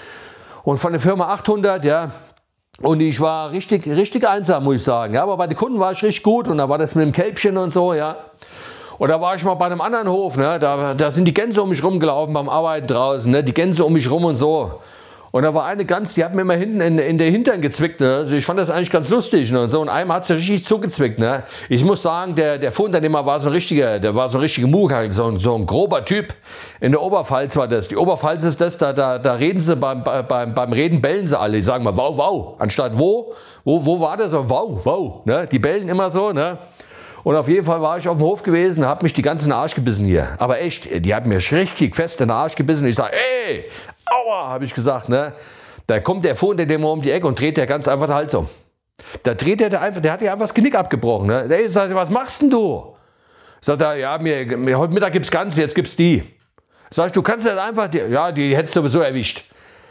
und von der Firma achthundert, ja, und ich war richtig, richtig einsam, muss ich sagen, ja, aber bei den Kunden war ich richtig gut und da war das mit dem Kälbchen und so, ja, und da war ich mal bei einem anderen Hof, ne, da, da sind die Gänse um mich rumgelaufen beim Arbeiten draußen, ne, die Gänse um mich rum und so. Und da war eine Gans, die hat mir immer hinten in, in den Hintern gezwickt. Ne? Also ich fand das eigentlich ganz lustig. Ne? Und so. Und einem hat sie richtig zugezwickt. Ne? Ich muss sagen, der, der Fuhrunternehmer war so ein richtiger, der war so ein richtiger Mugel, so, ein, so ein grober Typ. In der Oberpfalz war das. Die Oberpfalz ist das, da, da, da reden sie beim, beim, beim Reden, bellen sie alle. Die sagen mal, wow, wow. Anstatt wo, wo, wo war das? So, wow, wow. Ne? Die bellen immer so, ne? Und auf jeden Fall war ich auf dem Hof gewesen, habe mich die ganzen Arsch gebissen hier. Aber echt, die hat mir richtig fest in den Arsch gebissen. Ich sage, ey, aua, habe ich gesagt, ne? Da kommt der Fuhrunternehmer um die Ecke und dreht der ganz einfach den Hals um. Da dreht der, der einfach, der hat ja einfach das Genick abgebrochen, ne? Ey, sag ich, was machst denn du? Sagt er, ja, mir, mir heute Mittag gibt's Gans, jetzt gibt's die. Sag ich, du kannst das einfach, die, ja, die hättest du sowieso erwischt.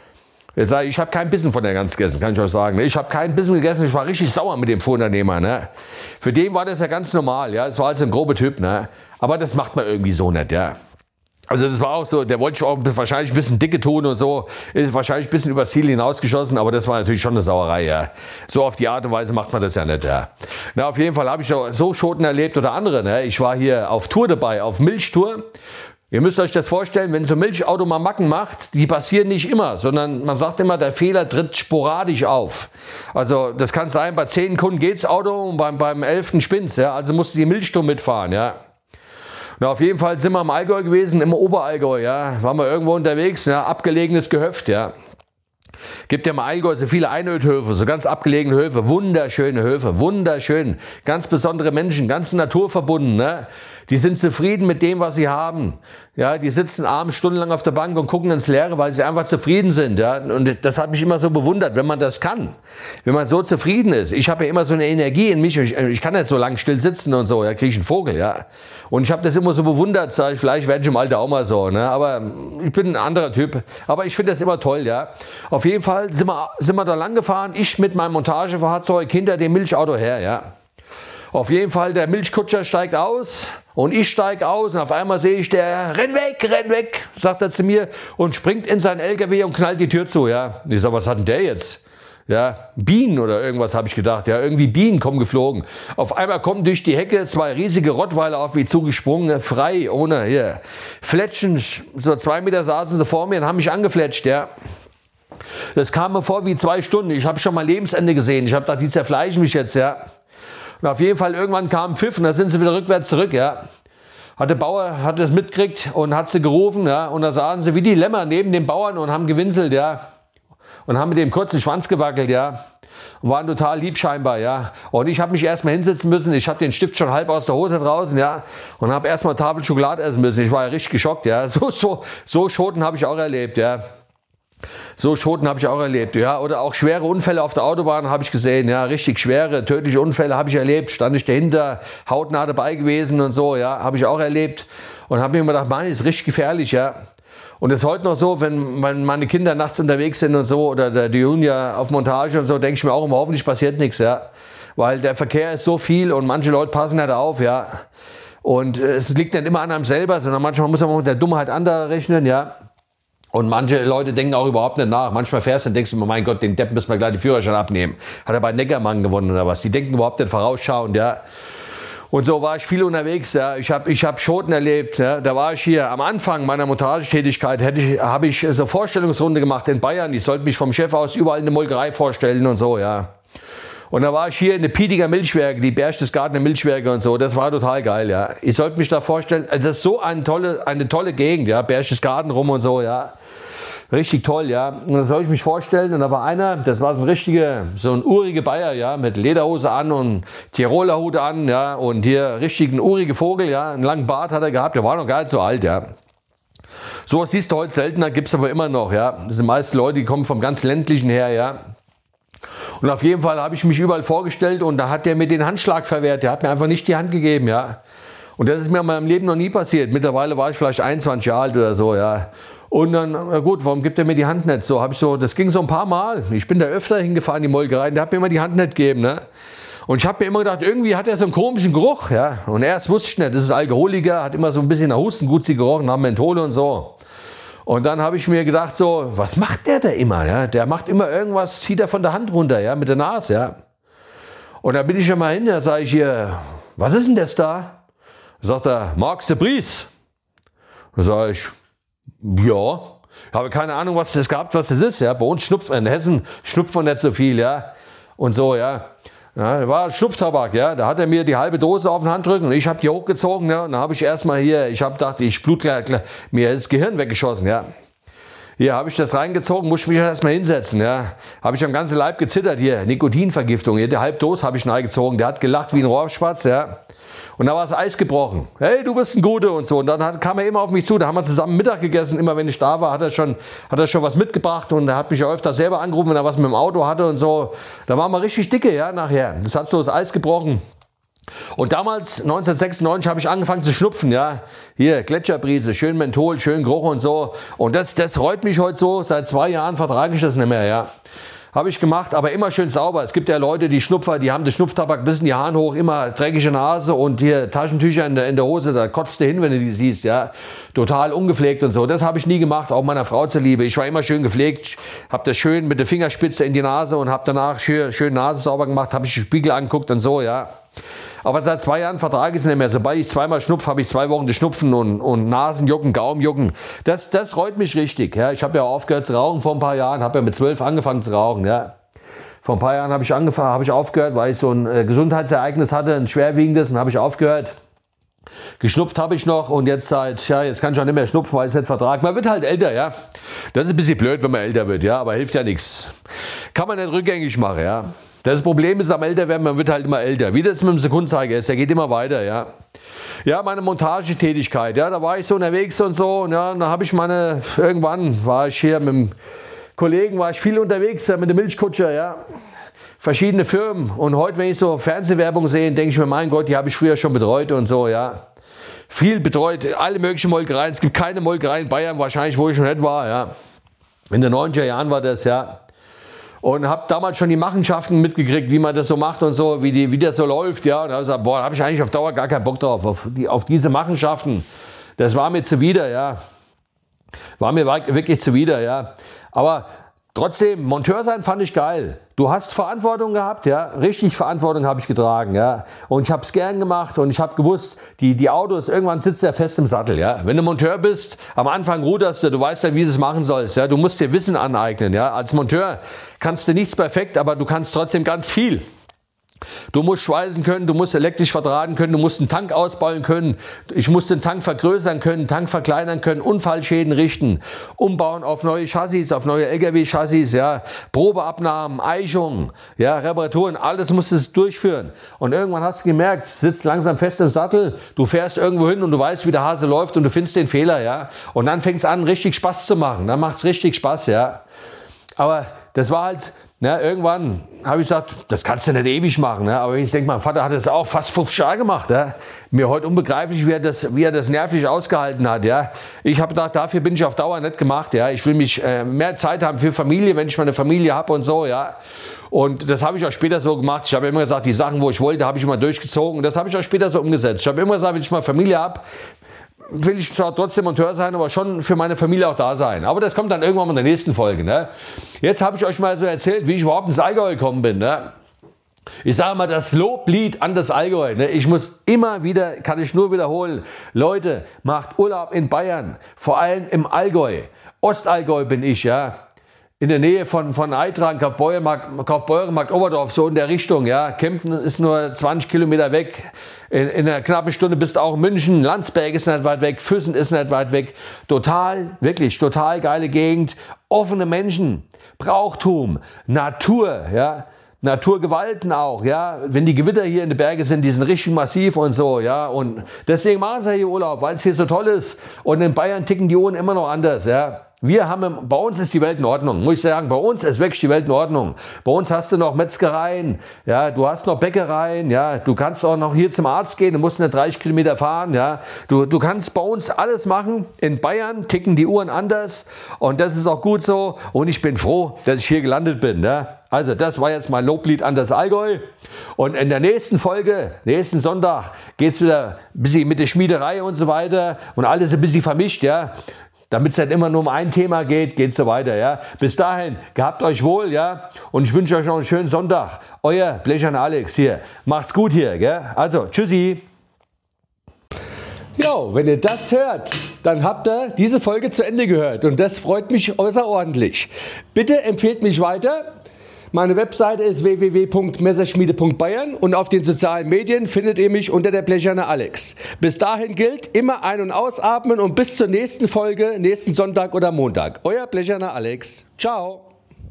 Ich sage, ich habe keinen Bissen von der Gans gegessen, kann ich euch sagen. Ich habe keinen Bissen gegessen, ich war richtig sauer mit dem Fuhrunternehmer. Ne? Für den war das ja ganz normal, ja. Es war also ein grober Typ, ne? Aber das macht man irgendwie so nicht, ja. Also das war auch so, der wollte auch wahrscheinlich ein bisschen dicke tun und so, ist wahrscheinlich ein bisschen übers Ziel hinausgeschossen, aber das war natürlich schon eine Sauerei, ja. So auf die Art und Weise macht man das ja nicht, ja. Na, auf jeden Fall habe ich so Schoten erlebt oder andere, ne? Ich war hier auf Tour dabei, auf Milchtour. Ihr müsst euch das vorstellen, wenn so ein Milchauto mal Macken macht, die passieren nicht immer, sondern man sagt immer, der Fehler tritt sporadisch auf. Also das kann sein, bei zehn Kunden geht's Auto und beim, beim elften spinnt's, ja, also musste die Milchtour mitfahren, ja. Und auf jeden Fall sind wir im Allgäu gewesen, im Oberallgäu, ja, waren wir irgendwo unterwegs, ja, abgelegenes Gehöft, ja. Gibt ja im Allgäu so viele Einödhöfe, so ganz abgelegene Höfe, wunderschöne Höfe, wunderschön, ganz besondere Menschen, ganz naturverbunden, ne? Die sind zufrieden mit dem, was sie haben. Ja, die sitzen abends stundenlang auf der Bank und gucken ins Leere, weil sie einfach zufrieden sind. Ja, und das hat mich immer so bewundert, wenn man das kann, wenn man so zufrieden ist. Ich habe ja immer so eine Energie in mich. Ich, ich kann nicht so lange still sitzen und so. Ja, kriege ich einen Vogel. Ja, und ich habe das immer so bewundert. Sag ich, vielleicht werde ich im Alter auch mal so. Ne? Aber ich bin ein anderer Typ. Aber ich finde das immer toll. Ja, auf jeden Fall sind wir sind wir da lang gefahren. Ich mit meinem Montagefahrzeug hinter dem Milchauto her. Ja. Auf jeden Fall, der Milchkutscher steigt aus und ich steige aus und auf einmal sehe ich, der renn weg, renn weg, sagt er zu mir und springt in seinen L K W und knallt die Tür zu. Ja. Ich sage, was hat denn der jetzt? Ja, Bienen oder irgendwas habe ich gedacht. Ja, irgendwie Bienen kommen geflogen. Auf einmal kommen durch die Hecke zwei riesige Rottweiler auf mich zugesprungen, frei, ohne hier. Fletschen, so zwei Meter saßen sie vor mir und haben mich angefletscht, ja. Das kam mir vor wie zwei Stunden. Ich habe schon mal Lebensende gesehen. Ich habe gedacht, die zerfleischen mich jetzt, ja. Und auf jeden Fall irgendwann kam ein Pfiff und da sind sie wieder rückwärts zurück, ja. Hat der Bauer, hat das mitgekriegt und hat sie gerufen, ja. Und da saßen sie wie die Lämmer neben dem Bauern und haben gewinselt, ja. Und haben mit dem kurzen Schwanz gewackelt, ja. Und waren total lieb scheinbar, ja. Und ich habe mich erstmal hinsetzen müssen. Ich hatte den Stift schon halb aus der Hose draußen, ja. Und habe erstmal Tafel Schokolade essen müssen. Ich war ja richtig geschockt, ja. So, so, so Schoten habe ich auch erlebt, ja. So Schoten habe ich auch erlebt, ja. Oder auch schwere Unfälle auf der Autobahn habe ich gesehen, ja. Richtig schwere, tödliche Unfälle habe ich erlebt. Stand ich dahinter, hautnah dabei gewesen und so, ja. Habe ich auch erlebt. Und habe mir immer gedacht, Mann, das ist richtig gefährlich, ja. Und das ist heute noch so, wenn meine Kinder nachts unterwegs sind und so, oder der Junior auf Montage und so, denke ich mir auch immer, hoffentlich passiert nichts, ja. Weil der Verkehr ist so viel und manche Leute passen nicht auf, ja. Und es liegt nicht immer an einem selber, sondern manchmal muss man mit der Dummheit anderer rechnen, ja. Und manche Leute denken auch überhaupt nicht nach. Manchmal fährst du und denkst du, mein Gott, den Depp müssen wir gleich die Führerschein abnehmen. Hat er bei Neckermann gewonnen oder was? Die denken überhaupt nicht vorausschauend, ja. Und so war ich viel unterwegs, ja. Ich habe ich hab Schoten erlebt, ja. Da war ich hier am Anfang meiner Montagetätigkeit, hätte ich, habe ich so Vorstellungsrunde gemacht in Bayern. Ich sollte mich vom Chef aus überall in der Molkerei vorstellen und so, ja. Und da war ich hier in der Piediger Milchwerke, die Berchtesgadener Milchwerke und so. Das war total geil, ja. Ich sollte mich da vorstellen, das ist so eine tolle, eine tolle Gegend, ja. Berchtesgaden rum und so, ja. Richtig toll, ja. Und da soll ich mich vorstellen. Und da war einer, das war so ein richtiger, so ein urige Bayer, ja, mit Lederhose an und Tiroler Hut an, ja. Und hier richtig ein urige Vogel, ja. Einen langen Bart hat er gehabt, der war noch gar nicht so alt, ja. So was siehst du heute seltener, gibt es aber immer noch, ja. Das sind meist Leute, die kommen vom ganz ländlichen her, ja. Und auf jeden Fall habe ich mich überall vorgestellt und da hat der mir den Handschlag verwehrt. Der hat mir einfach nicht die Hand gegeben, ja. Und das ist mir in meinem Leben noch nie passiert. Mittlerweile war ich vielleicht einundzwanzig Jahre alt oder so, ja. Und dann, na gut, warum gibt er mir die Hand nicht? So habe ich so, das ging so ein paar Mal. Ich bin da öfter hingefahren, die Molkerei, der hat mir immer die Hand nicht gegeben, ne. Und ich habe mir immer gedacht, irgendwie hat er so einen komischen Geruch, ja. Und erst wusste ich nicht, das ist Alkoholiker, hat immer so ein bisschen nach Hustengut gerochen, nach Menthole und so. Und dann habe ich mir gedacht so, was macht der da immer? Ja? Der macht immer irgendwas, zieht er von der Hand runter, ja, mit der Nase, ja. Und da bin ich schon mal hin, da sage ich hier, was ist denn das da? Sagt er, magst du Bries? Da sage ich, ja. Ich habe keine Ahnung, was das gehabt, was das ist, ja. Bei uns schnupft, in Hessen schnupft man nicht so viel, ja. Und so, ja. Ja, war Schnupftabak, ja. Da hat er mir die halbe Dose auf den Handrücken und ich habe die hochgezogen, ja. Und dann habe ich erstmal hier, ich habe gedacht, ich blut klar, klar, mir ist das Gehirn weggeschossen, ja. Hier habe ich das reingezogen, musste mich erstmal hinsetzen, ja. Habe ich am ganzen Leib gezittert hier, Nikotinvergiftung, hier, die Halbdose habe ich reingezogen, der hat gelacht wie ein Rohrspatz, ja. Und da war das Eis gebrochen. Hey, du bist ein Guter und so. Und dann hat, kam er immer auf mich zu. Da haben wir zusammen Mittag gegessen. Immer wenn ich da war, hat er schon, hat er schon was mitgebracht. Und er hat mich auch öfter selber angerufen, wenn er was mit dem Auto hatte und so. Da waren wir richtig dicke, ja, nachher. Das hat so das Eis gebrochen. Und damals, neunzehnhundertsechsundneunzig, habe ich angefangen zu schnupfen, ja. Hier, Gletscherbrise, schön Menthol, schön Geruch und so. Und das, das reut mich heute so. Seit zwei Jahren vertrage ich das nicht mehr, ja. Habe ich gemacht, aber immer schön sauber. Es gibt ja Leute, die Schnupfer, die haben den Schnupftabak bis in die Haaren hoch, immer dreckige Nase und hier Taschentücher in der, in der Hose, da kotzt du hin, wenn du die siehst, ja. Total ungepflegt und so. Das habe ich nie gemacht, auch meiner Frau zuliebe. Ich war immer schön gepflegt, habe das schön mit der Fingerspitze in die Nase und habe danach schön, schön Nase sauber gemacht, habe ich den Spiegel angeguckt und so, ja. Aber seit zwei Jahren vertrage ich es nicht mehr. Sobald ich zweimal schnupfe, habe ich zwei Wochen das Schnupfen und, und Nasenjucken, Gaumenjucken. Das, das reut mich richtig. Ja. Ich habe ja aufgehört zu rauchen vor ein paar Jahren, habe ja mit zwölf angefangen zu rauchen. Ja. Vor ein paar Jahren habe ich angefangen, habe ich aufgehört, weil ich so ein äh, Gesundheitsereignis hatte, ein schwerwiegendes, und habe ich aufgehört. Geschnupft habe ich noch und jetzt seit, ja, jetzt kann ich auch nicht mehr schnupfen, weil ich es nicht vertrage. Man wird halt älter, ja. Das ist ein bisschen blöd, wenn man älter wird, ja, aber hilft ja nichts. Kann man nicht rückgängig machen, ja. Das Problem ist, am Älterwerden, man wird halt immer älter. Wie das mit dem Sekundenzeiger ist, der geht immer weiter, ja. Ja, meine Montagetätigkeit, ja, da war ich so unterwegs und so, und ja, und da habe ich meine, irgendwann war ich hier mit dem Kollegen, war ich viel unterwegs, ja, mit dem Milchkutscher, ja. Verschiedene Firmen, und heute, wenn ich so Fernsehwerbung sehe, denke ich mir, mein Gott, die habe ich früher schon betreut und so, ja. Viel betreut, alle möglichen Molkereien, es gibt keine Molkerei in Bayern, wahrscheinlich, wo ich schon nicht war, ja. In den neunziger Jahren war das, ja. Und habe damals schon die Machenschaften mitgekriegt, wie man das so macht und so, wie, die, wie das so läuft, ja. Und da habe ich gesagt, boah, da habe ich eigentlich auf Dauer gar keinen Bock drauf, auf, die, auf diese Machenschaften. Das war mir zuwider, ja. War mir wirklich zuwider, ja. Aber trotzdem, Monteur sein fand ich geil. Du hast Verantwortung gehabt, ja, richtig Verantwortung habe ich getragen, ja. Und ich habe es gern gemacht und ich habe gewusst, die, die Autos, irgendwann sitzt er fest im Sattel, ja. Wenn du Monteur bist, am Anfang ruderst du, du weißt ja, wie du es machen sollst, ja. Du musst dir Wissen aneignen, ja. Als Monteur kannst du nichts perfekt, aber du kannst trotzdem ganz viel. Du musst schweißen können, du musst elektrisch verdrahten können, du musst einen Tank ausbauen können, ich muss den Tank vergrößern können, Tank verkleinern können, Unfallschäden richten, umbauen auf neue Chassis, auf neue L K W-Chassis, ja, Probeabnahmen, Eichungen, ja, Reparaturen, alles musst du durchführen. Und irgendwann hast du gemerkt, sitzt langsam fest im Sattel, du fährst irgendwo hin und du weißt, wie der Hase läuft und du findest den Fehler, ja. Und dann fängt es an, richtig Spaß zu machen, dann macht es richtig Spaß, ja. Aber das war halt, ja, irgendwann habe ich gesagt, das kannst du nicht ewig machen. Ne? Aber ich denke, mein Vater hat das auch fast fünfzig Jahre gemacht. Ja? Mir heute unbegreiflich, wie er, das, wie er das nervlich ausgehalten hat. Ja? Ich habe gedacht, dafür bin ich auf Dauer nicht gemacht. Ja? Ich will mich äh, mehr Zeit haben für Familie, wenn ich meine Familie habe und so. Ja? Und das habe ich auch später so gemacht. Ich habe immer gesagt, die Sachen, wo ich wollte, habe ich immer durchgezogen. Das habe ich auch später so umgesetzt. Ich habe immer gesagt, wenn ich mal Familie habe, will ich zwar trotzdem Monteur sein, aber schon für meine Familie auch da sein. Aber das kommt dann irgendwann in der nächsten Folge. Ne? Jetzt habe ich euch mal so erzählt, wie ich überhaupt ins Allgäu gekommen bin. Ne? Ich sage mal, das Loblied an das Allgäu. Ne? Ich muss immer wieder, kann ich nur wiederholen, Leute, macht Urlaub in Bayern, vor allem im Allgäu. Ostallgäu bin ich, ja. In der Nähe von, von Eitrang, Kaufbeurenmarkt, Kaufbeurenmarkt Oberdorf, so in der Richtung, ja. Kempten ist nur zwanzig Kilometer weg. In, in einer knappen Stunde bist du auch in München. Landsberg ist nicht weit weg. Füssen ist nicht weit weg. Total, wirklich, total geile Gegend. Offene Menschen, Brauchtum, Natur, ja. Naturgewalten auch, ja. Wenn die Gewitter hier in den Bergen sind, die sind richtig massiv und so, ja. Und deswegen machen sie hier Urlaub, weil es hier so toll ist. Und in Bayern ticken die Uhren immer noch anders, ja. Wir haben, bei uns ist die Welt in Ordnung, muss ich sagen, bei uns ist wirklich die Welt in Ordnung. Bei uns hast du noch Metzgereien, ja, du hast noch Bäckereien, ja, du kannst auch noch hier zum Arzt gehen, du musst nicht dreißig Kilometer fahren, ja. Du, du kannst bei uns alles machen. In Bayern ticken die Uhren anders und das ist auch gut so und ich bin froh, dass ich hier gelandet bin, ja. Also das war jetzt mein Loblied an das Allgäu und in der nächsten Folge, nächsten Sonntag, geht es wieder ein bisschen mit der Schmiederei und so weiter und alles ein bisschen vermischt, ja. Damit es nicht immer nur um ein Thema geht, geht es so weiter, ja. Bis dahin, gehabt euch wohl, ja. Und ich wünsche euch noch einen schönen Sonntag. Euer Blecherne Alex hier. Macht's gut hier, gell. Also, tschüssi. Jo, wenn ihr das hört, dann habt ihr diese Folge zu Ende gehört. Und das freut mich außerordentlich. Bitte empfehlt mich weiter. Meine Webseite ist w w w punkt messerschmiede punkt bayern und auf den sozialen Medien findet ihr mich unter der Blecherne Alex. Bis dahin gilt, immer ein- und ausatmen und bis zur nächsten Folge, nächsten Sonntag oder Montag. Euer Blecherne Alex. Ciao.